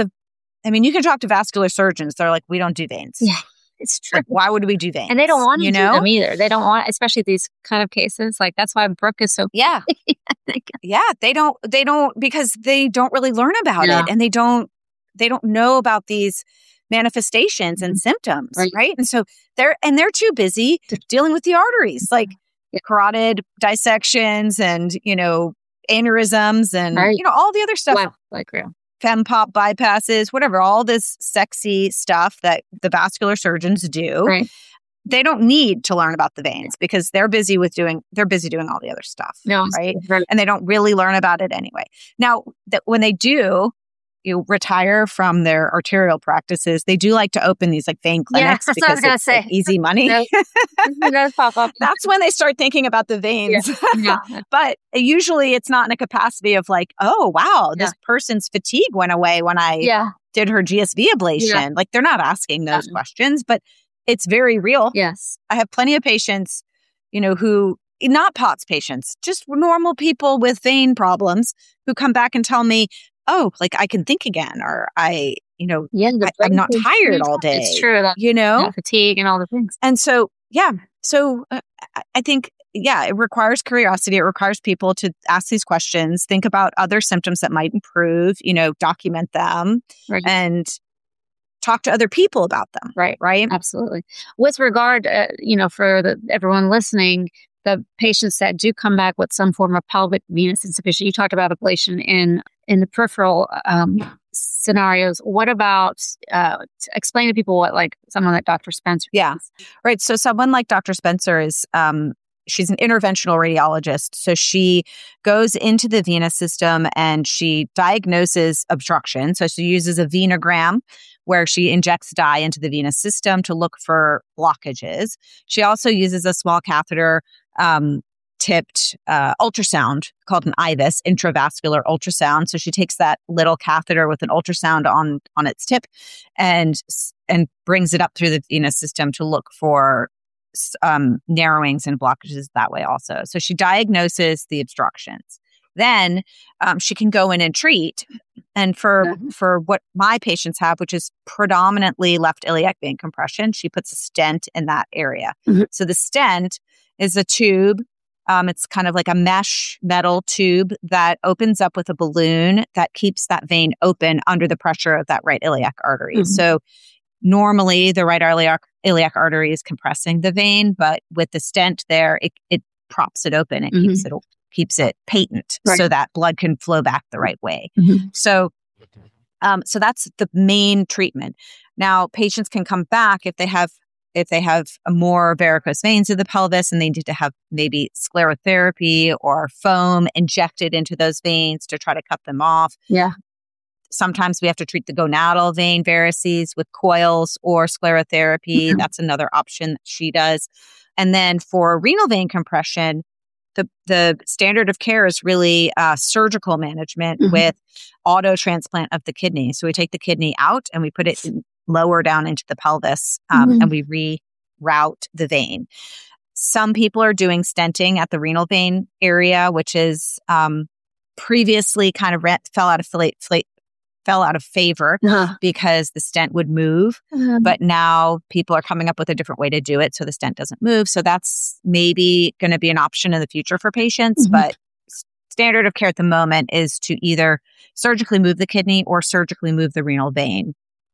I mean, you can talk to vascular surgeons. They're like, we don't do veins. Yeah, it's true. Like, why would we do veins? And they don't want to do them either. They don't want, especially these kind of cases. Like, that's why Brooke is so they don't because they don't really learn about it, and they don't know about these manifestations and symptoms, right? And so they're too busy dealing with the arteries, like carotid dissections and, you know, aneurysms and, you know, all the other stuff, like fempop bypasses, whatever, all this sexy stuff that the vascular surgeons do. They don't need to learn about the veins because they're busy doing all the other stuff. Right. And they don't really learn about it anyway. Now, when they do, you retire from their arterial practices, they do like to open these like vein clinics because it's like easy money. Pop up. That's when they start thinking about the veins. But usually it's not in a capacity of like, oh, wow, this person's fatigue went away when I did her GSV ablation. Like, they're not asking those questions, but it's very real. Yes. I have plenty of patients, you know, who, not POTS patients, just normal people with vein problems who come back and tell me, oh, like, I can think again, or I'm not tired all day. It's true. You know? Fatigue and all the things. And so, I think, it requires curiosity. It requires people to ask these questions, think about other symptoms that might improve, you know, document them and talk to other people about them. Right. Absolutely. With regard, for everyone listening, the patients that do come back with some form of pelvic venous insufficiency, you talked about ablation in the peripheral scenarios. What about, explain to people what like someone like Dr. Spencer is? Right. So someone like Dr. Spencer is, she's an interventional radiologist. So she goes into the venous system and she diagnoses obstruction. So she uses a venogram where she injects dye into the venous system to look for blockages. She also uses a small catheter tipped ultrasound called an IVUS, intravascular ultrasound. So she takes that little catheter with an ultrasound on its tip and brings it up through the venous system to look for narrowings and blockages that way also. So she diagnoses the obstructions. Then she can go in and treat. And for what my patients have, which is predominantly left iliac vein compression, she puts a stent in that area. Mm-hmm. So the stent is a tube. It's kind of like a mesh metal tube that opens up with a balloon that keeps that vein open under the pressure of that right iliac artery. Mm-hmm. So normally the right iliac artery is compressing the vein, but with the stent there, it props it open. It keeps it patent so that blood can flow back the right way. Mm-hmm. So that's the main treatment. Now, patients can come back if they have more varicose veins in the pelvis and they need to have maybe sclerotherapy or foam injected into those veins to try to cut them off. Yeah. Sometimes we have to treat the gonadal vein varices with coils or sclerotherapy. Mm-hmm. That's another option that she does. And then for renal vein compression, the standard of care is really surgical management with auto transplant of the kidney. So we take the kidney out and we put it lower down into the pelvis and we reroute the vein. Some people are doing stenting at the renal vein area, which is previously kind of fell out of favor because the stent would move. But now people are coming up with a different way to do it so the stent doesn't move. So that's maybe going to be an option in the future for patients. But standard of care at the moment is to either surgically move the kidney or surgically move the renal vein.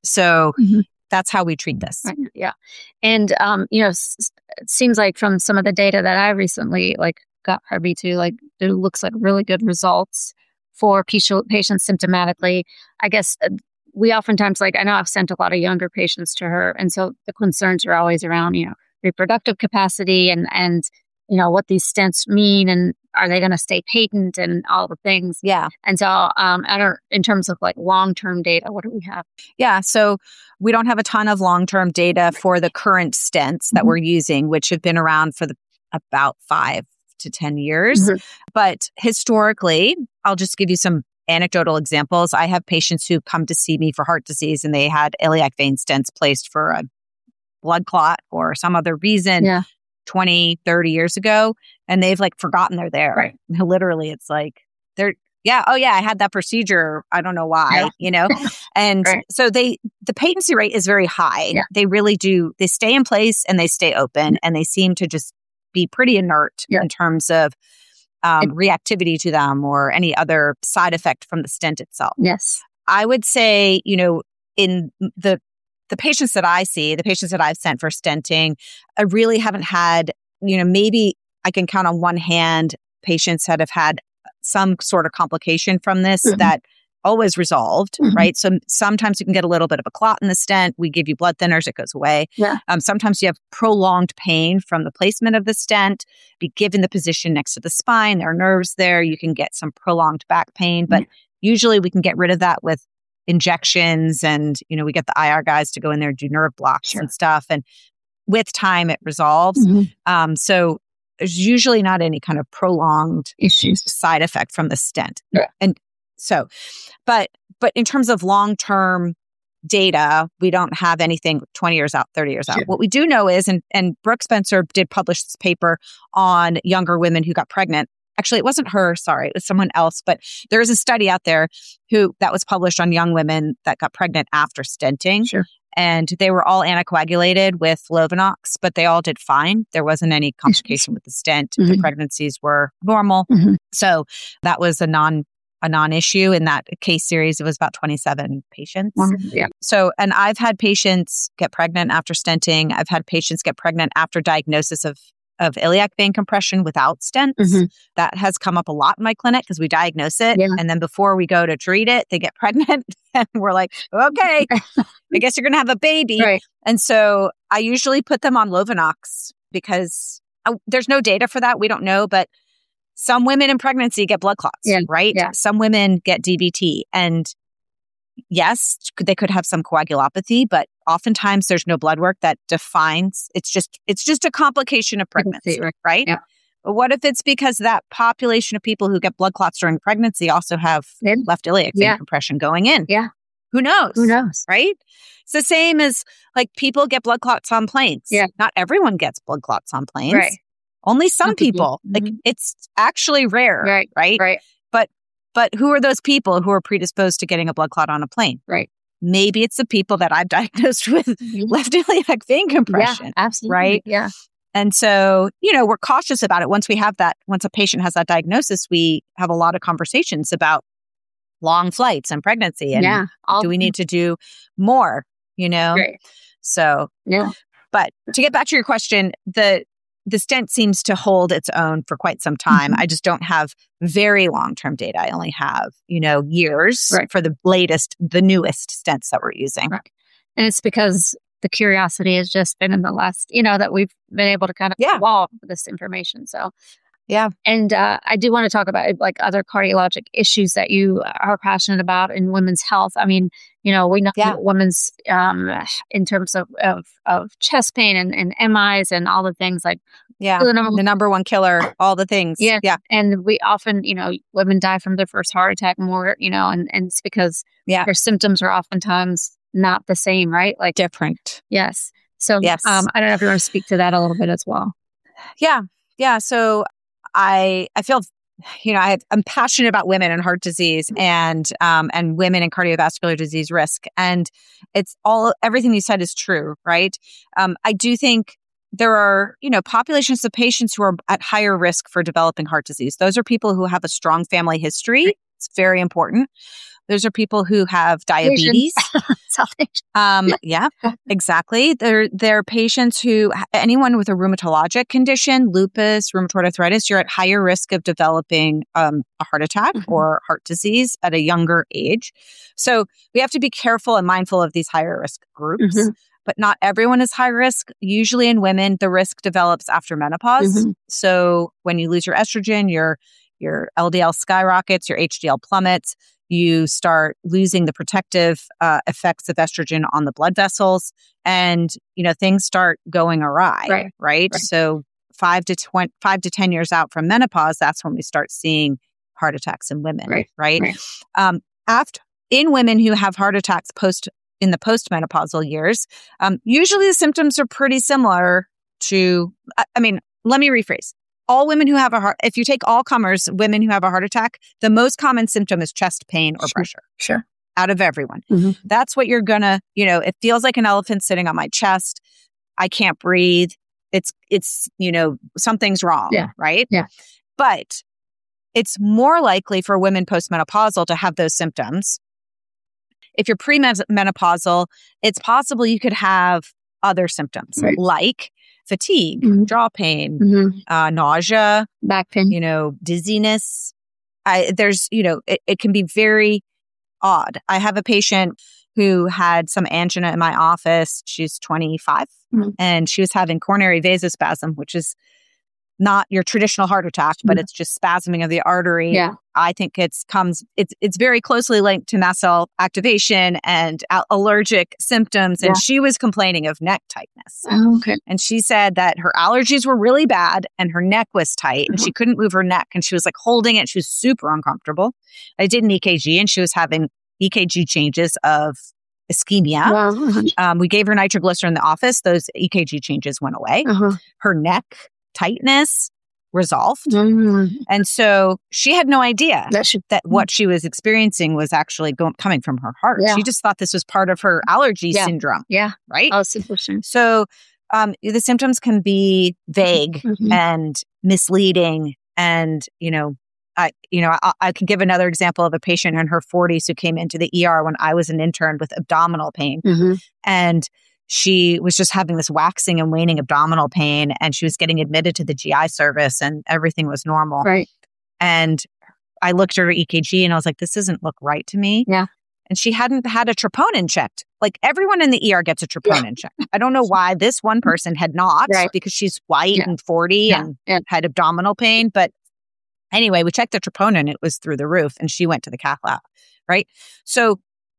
So that's how we treat this. Right. Yeah. And, it seems like from some of the data that I recently got privy to, it looks like really good results for patients symptomatically. I guess we oftentimes, I know I've sent a lot of younger patients to her. And so the concerns are always around, reproductive capacity and what these stents mean and are they going to stay patent and all the things. Yeah. And so in terms of long-term data, what do we have? Yeah. So we don't have a ton of long-term data for the current stents that we're using, which have been around for about 5 to 10 years. But historically, I'll just give you some anecdotal examples. I have patients who come to see me for heart disease and they had iliac vein stents placed for a blood clot or some other reason 20, 30 years ago. And they've forgotten they're there. Right. Literally, it's they're, I had that procedure. I don't know why, And so the patency rate is very high. Yeah. They really do. They stay in place and they stay open and they seem to just be pretty inert in terms of reactivity to them or any other side effect from the stent itself. Yes. I would say, in the patients that I see, the patients that I've sent for stenting, I really haven't had, maybe I can count on one hand patients that have had some sort of complication from this that always resolved, right? So sometimes you can get a little bit of a clot in the stent. We give you blood thinners, it goes away. Yeah. Sometimes you have prolonged pain from the placement of the stent. Be given the position next to the spine, there are nerves there. You can get some prolonged back pain, but usually we can get rid of that with injections and, we get the IR guys to go in there and do nerve blocks and stuff. And with time, it resolves. So there's usually not any kind of prolonged side effect from the stent. Yeah. And so, but in terms of long-term data, we don't have anything 20 years out, 30 years out. What we do know is, and Brooke Spencer did publish this paper on younger women who got pregnant. Actually, it wasn't her, sorry, it was someone else. But there is a study out there that was published on young women that got pregnant after stenting. Sure. And they were all anticoagulated with Lovenox, but they all did fine. There wasn't any complication with the stent. The pregnancies were normal. So that was a non-issue. In that case series, it was about 27 patients. Yeah. So, and I've had patients get pregnant after stenting. I've had patients get pregnant after diagnosis of of iliac vein compression without stents. Mm-hmm. That has come up a lot in my clinic because we diagnose it. Yeah. And then before we go to treat it, they get pregnant and we're like, okay, I guess you're going to have a baby. Right. And so I usually put them on Lovenox because there's no data for that. We don't know, but some women in pregnancy get blood clots, right? Yeah. Some women get DVT. And yes, they could have some coagulopathy, but oftentimes there's no blood work that defines. It's just a complication of pregnancy, right? Yeah. But what if it's because that population of people who get blood clots during pregnancy also have left iliac vein compression going in? Yeah. Who knows? Who knows? Right? It's the same as like people get blood clots on planes. Yeah. Not everyone gets blood clots on planes. Right. Only some people. Mm-hmm. Like it's actually rare. Right. But who are those people who are predisposed to getting a blood clot on a plane? Right. Maybe it's the people that I've diagnosed with left iliac vein compression. Yeah, absolutely. Right? Yeah. And so, we're cautious about it. Once a patient has that diagnosis, we have a lot of conversations about long flights and pregnancy. And do we need to do more, Right. So, but to get back to your question, the stent seems to hold its own for quite some time. Mm-hmm. I just don't have very long-term data. I only have, years for the newest stents that we're using. Right. And it's because the curiosity has just been in the last, that we've been able to kind of evolve this information. So, yeah. And I do want to talk about like other cardiologic issues that you are passionate about in women's health. I mean, we know women's in terms of chest pain and MIs and all the things like the number one killer, all the things. Yeah. And we often, women die from their first heart attack more, and it's because their symptoms are oftentimes not the same, right? Like different. Yes. So I don't know if you want to speak to that a little bit as well. Yeah. Yeah. So I feel, I'm passionate about women and heart disease and women and cardiovascular disease risk. And everything you said is true, right? I do think there are, populations of patients who are at higher risk for developing heart disease. Those are people who have a strong family history. It's very important. Those are people who have diabetes. Yeah, exactly. They're patients anyone with a rheumatologic condition, lupus, rheumatoid arthritis, you're at higher risk of developing a heart attack or heart disease at a younger age. So we have to be careful and mindful of these higher risk groups. Mm-hmm. But not everyone is high risk. Usually in women, the risk develops after menopause. Mm-hmm. So when you lose your estrogen, your LDL skyrockets, your HDL plummets. You start losing the protective effects of estrogen on the blood vessels, and things start going awry. Right. So 5 to 10 years out from menopause, that's when we start seeing heart attacks in women. Right. In women who have heart attacks in the postmenopausal years, usually the symptoms are pretty similar to. Let me rephrase. All women who have if you take all comers, women who have a heart attack, the most common symptom is chest pain or pressure. Sure. Out of everyone. Mm-hmm. That's what you're gonna, it feels like an elephant sitting on my chest. I can't breathe. It's something's wrong. Yeah. Right. Yeah. But it's more likely for women postmenopausal to have those symptoms. If you're premenopausal, it's possible you could have other symptoms like fatigue, jaw pain, nausea, back pain, dizziness. It can be very odd. I have a patient who had some angina in my office. She's 25 and she was having coronary vasospasm, which is not your traditional heart attack, but it's just spasming of the artery. Yeah. I think it's very closely linked to mast cell activation and allergic symptoms. And she was complaining of neck tightness. Oh, okay. And she said that her allergies were really bad and her neck was tight and she couldn't move her neck and she was like holding it. She was super uncomfortable. I did an EKG and she was having EKG changes of ischemia. Wow. We gave her nitroglycerin in the office. Those EKG changes went away. Her neck tightness resolved. And so she had no idea that what she was experiencing was actually coming from her heart. Yeah. She just thought this was part of her allergy syndrome. Yeah. Right? Oh, it's interesting. So the symptoms can be vague and misleading. And, I can give another example of a patient in her 40s who came into the ER when I was an intern with abdominal pain. And she was just having this waxing and waning abdominal pain, and she was getting admitted to the GI service, and everything was normal. Right. And I looked at her EKG and I was like, this doesn't look right to me. Yeah. And she hadn't had a troponin checked. Like everyone in the ER gets a troponin check. I don't know why this one person had not, because she's white and 40 and had abdominal pain. But anyway, we checked the troponin. It was through the roof, and she went to the cath lab. Right. So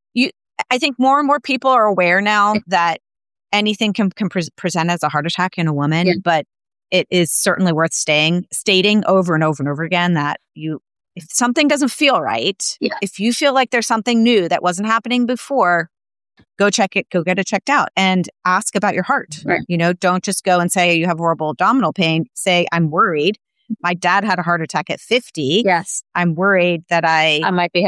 I think more and more people are aware now that anything can present as a heart attack in a woman, but it is certainly worth stating over and over and over again that if something doesn't feel right, if you feel like there's something new that wasn't happening before, go check it, go get it checked out, and ask about your heart. Right. Don't just go and say you have horrible abdominal pain. Say, I'm worried. My dad had a heart attack at 50. Yes. I'm worried that I might be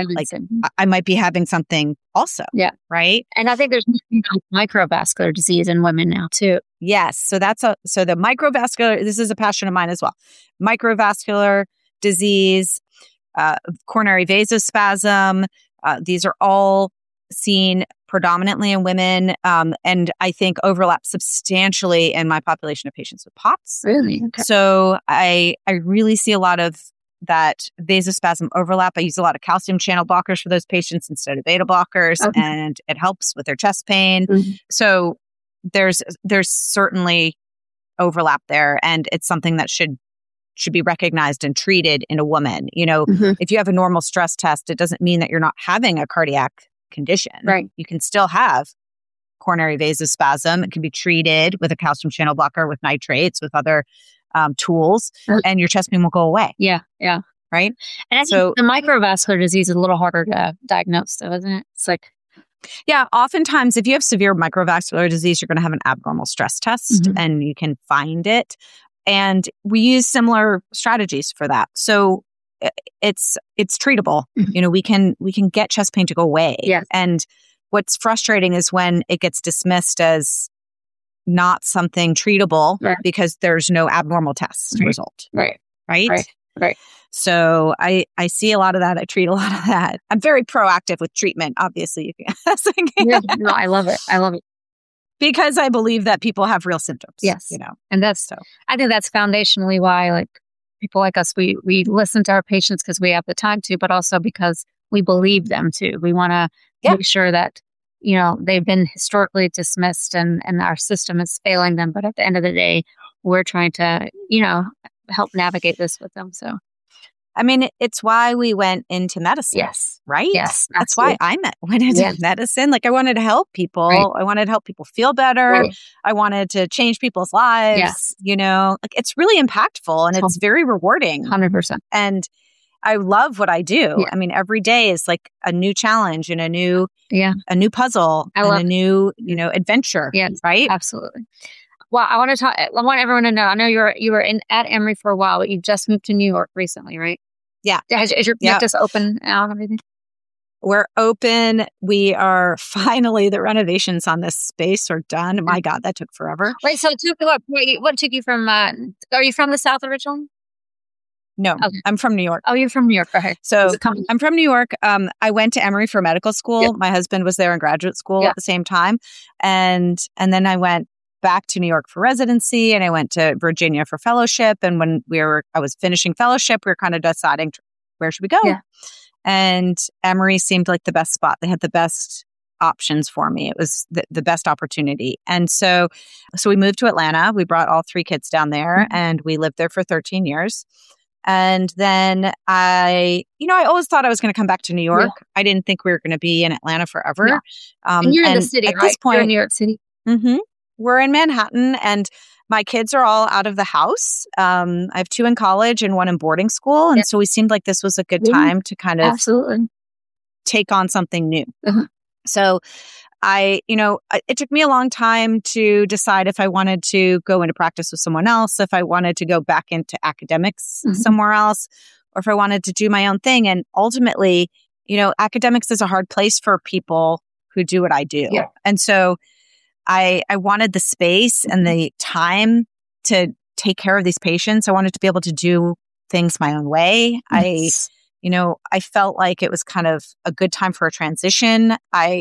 having something also. Yeah. Right. And I think there's microvascular disease in women now too. Yes. So so the microvascular, this is a passion of mine as well. Microvascular disease, coronary vasospasm. These are all seen predominantly in women, and I think overlap substantially in my population of patients with POTS. Really? Okay. So I really see a lot of that vasospasm overlap. I use a lot of calcium channel blockers for those patients instead of beta blockers, and it helps with their chest pain. Mm-hmm. So there's certainly overlap there, and it's something that should be recognized and treated in a woman. If you have a normal stress test, it doesn't mean that you're not having a cardiac condition. Right. You can still have coronary vasospasm. It can be treated with a calcium channel blocker, with nitrates, with other tools, and your chest pain will go away. Yeah. Yeah. Right. And I think the microvascular disease is a little harder to diagnose though, isn't it? It's like, yeah, oftentimes if you have severe microvascular disease, you're going to have an abnormal stress test and you can find it. And we use similar strategies for that. So it's treatable. We can get chest pain to go away. Yes. And what's frustrating is when it gets dismissed as not something treatable because there's no abnormal test result. Right. So I see a lot of that. I treat a lot of that. I'm very proactive with treatment. Obviously, you can. No, I love it. Because I believe that people have real symptoms. Yes. And I think that's foundationally why people like us, we listen to our patients because we have the time to, but also because we believe them to. We want to make sure that, they've been historically dismissed and our system is failing them. But at the end of the day, we're trying to, help navigate this with them. So. I mean, it's why we went into medicine. Yes. Right? Yes. That's why I went into medicine. I wanted to help people. Right. I wanted to help people feel better. Right. I wanted to change people's lives. Yes. It's really impactful and it's very rewarding. 100%. And I love what I do. Yeah. I mean, every day is like a new challenge and a new puzzle and a new, adventure. Yes. Right? Absolutely. Well, I want everyone to know, I know you were at Emory for a while, but you just moved to New York recently, right? Yeah. Is your practice open now and everything? We're open. We are finally, the renovations on this space are done. My God, that took forever. Wait, so what took you from, are you from the South originally? No, okay. I'm from New York. Oh, you're from New York. Okay. So I'm from New York. I went to Emory for medical school. Yep. My husband was there in graduate school at the same time. And then I went back to New York for residency, and I went to Virginia for fellowship. And when I was finishing fellowship, we were kind of deciding where should we go? Yeah. And Emory seemed like the best spot. They had the best options for me. It was the best opportunity. And so we moved to Atlanta. We brought all 3 kids down there and we lived there for 13 years. And then I always thought I was going to come back to New York. Yeah. I didn't think we were going to be in Atlanta forever. Yeah. And you're in the city, right? At this point, you're in New York City. Mm-hmm. We're in Manhattan, and my kids are all out of the house. I have 2 in college and 1 in boarding school. And so we seemed like this was a good time to kind of take on something new. Uh-huh. So it took me a long time to decide if I wanted to go into practice with someone else, if I wanted to go back into academics somewhere else, or if I wanted to do my own thing. And ultimately, academics is a hard place for people who do what I do. Yeah. And so I wanted the space and the time to take care of these patients. I wanted to be able to do things my own way. Yes. I felt like it was kind of a good time for a transition. I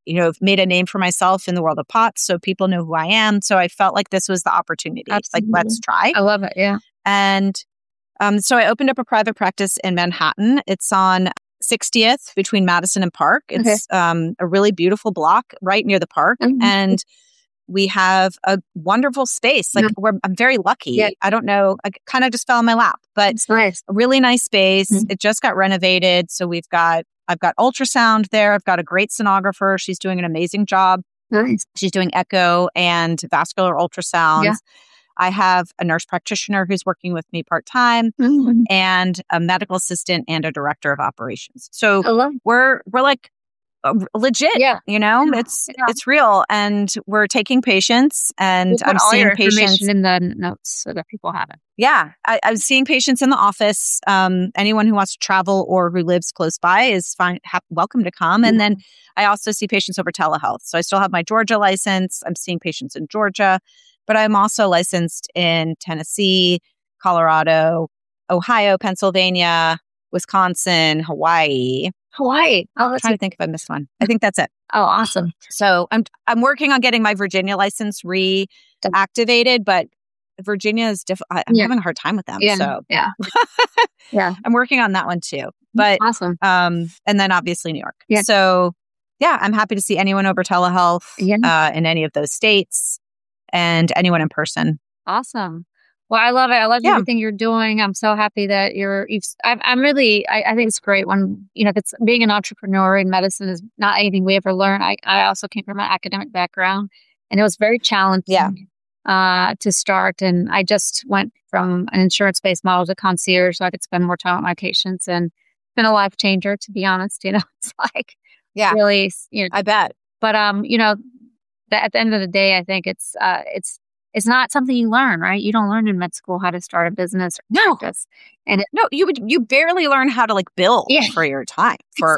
made a name for myself in the world of POTS. So people know who I am. So I felt like this was the opportunity. Absolutely. Like, let's try. I love it. Yeah. And so I opened up a private practice in Manhattan. It's on 60th between Madison and Park. It's a really beautiful block right near the park. Mm-hmm. And we have a wonderful space. Like I'm very lucky. Yeah. I don't know. I kind of just fell in my lap, but it's nice. A really nice space. Mm-hmm. It just got renovated. So I've got ultrasound there. I've got a great sonographer. She's doing an amazing job. Nice. She's doing echo and vascular ultrasounds. Yeah. I have a nurse practitioner who's working with me part-time and a medical assistant and a director of operations. So we're like legit, it's real. And we're taking patients and I'm seeing patients in the notes so that people have it. Yeah. I'm seeing patients in the office. Anyone who wants to travel or who lives close by is welcome to come. And then I also see patients over telehealth. So I still have my Georgia license. I'm seeing patients in Georgia. But I'm also licensed in Tennessee, Colorado, Ohio, Pennsylvania, Wisconsin, Hawaii. I'm trying to think if I missed one. I think that's it. Oh, awesome. So I'm working on getting my Virginia license reactivated, but Virginia is difficult. I'm having a hard time with them. Yeah. So yeah. I'm working on that one too. But awesome. And then obviously New York. Yeah. So I'm happy to see anyone over telehealth in any of those states. And anyone in person. Awesome. Well, I love it. I love everything you're doing. I'm so happy that I think it's great when, if it's being an entrepreneur in medicine is not anything we ever learn. I also came from an academic background and it was very challenging to start. And I just went from an insurance-based model to concierge so I could spend more time with my patients, and it's been a life changer, to be honest. It's like, really, I bet. But, at the end of the day, I think it's not something you learn, right? You don't learn in med school how to start a business or practice. And you barely learn how to build for your time. For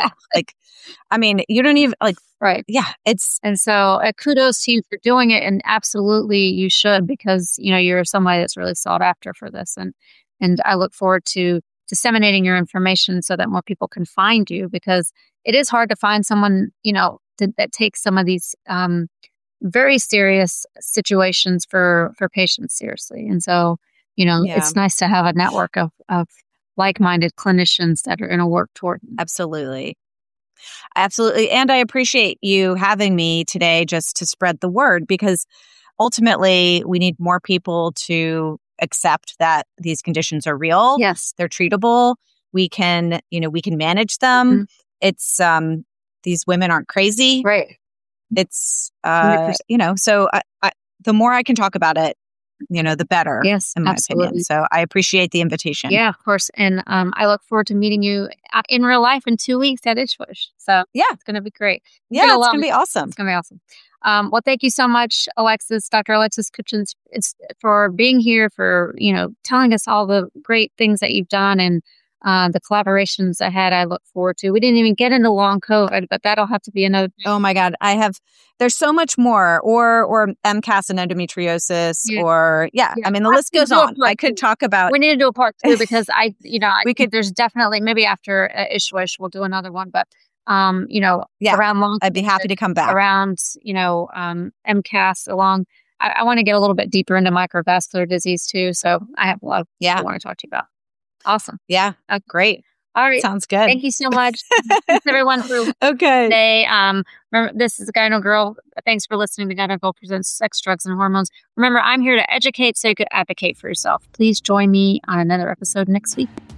you don't even right. Yeah, and so kudos to you for doing it, and absolutely you should, because you're somebody that's really sought after for this, and I look forward to disseminating your information so that more people can find you, because it is hard to find someone that takes some of these very serious situations for patients seriously. And so, it's nice to have a network of like-minded clinicians that are going to work toward them. Absolutely. And I appreciate you having me today just to spread the word, because ultimately we need more people to accept that these conditions are real. Yes. They're treatable. We can manage them. Mm-hmm. It's, these women aren't crazy. Right. It's, so the more I can talk about it, the better. Yes, in my absolutely. opinion. So I appreciate the invitation. Yeah, of course. And I look forward to meeting you in real life in 2 weeks at ISSWSH. So it's going to be great. It's going to be awesome. It's going to be awesome. Well, thank you so much, Dr. Alexis Kutchins, for being here, for, telling us all the great things that you've done, and the collaborations ahead I look forward to. We didn't even get into long COVID, but that'll have to be another thing. Oh my God. There's so much more, or MCAS and endometriosis, or the list goes on. I could talk about. We need to do a part 2 because there's definitely, maybe after ISSWSH we'll do another one, but around long, I'd be happy to come back around, MCAS along. I want to get a little bit deeper into microvascular disease too. So I have a lot I want to talk to you about. Awesome. Yeah. Great. All right. Sounds good. Thank you so much. Thanks everyone for today. Remember, this is Gyno Girl. Thanks for listening to Gyno Girl Presents Sex, Drugs, and Hormones. Remember, I'm here to educate so you could advocate for yourself. Please join me on another episode next week.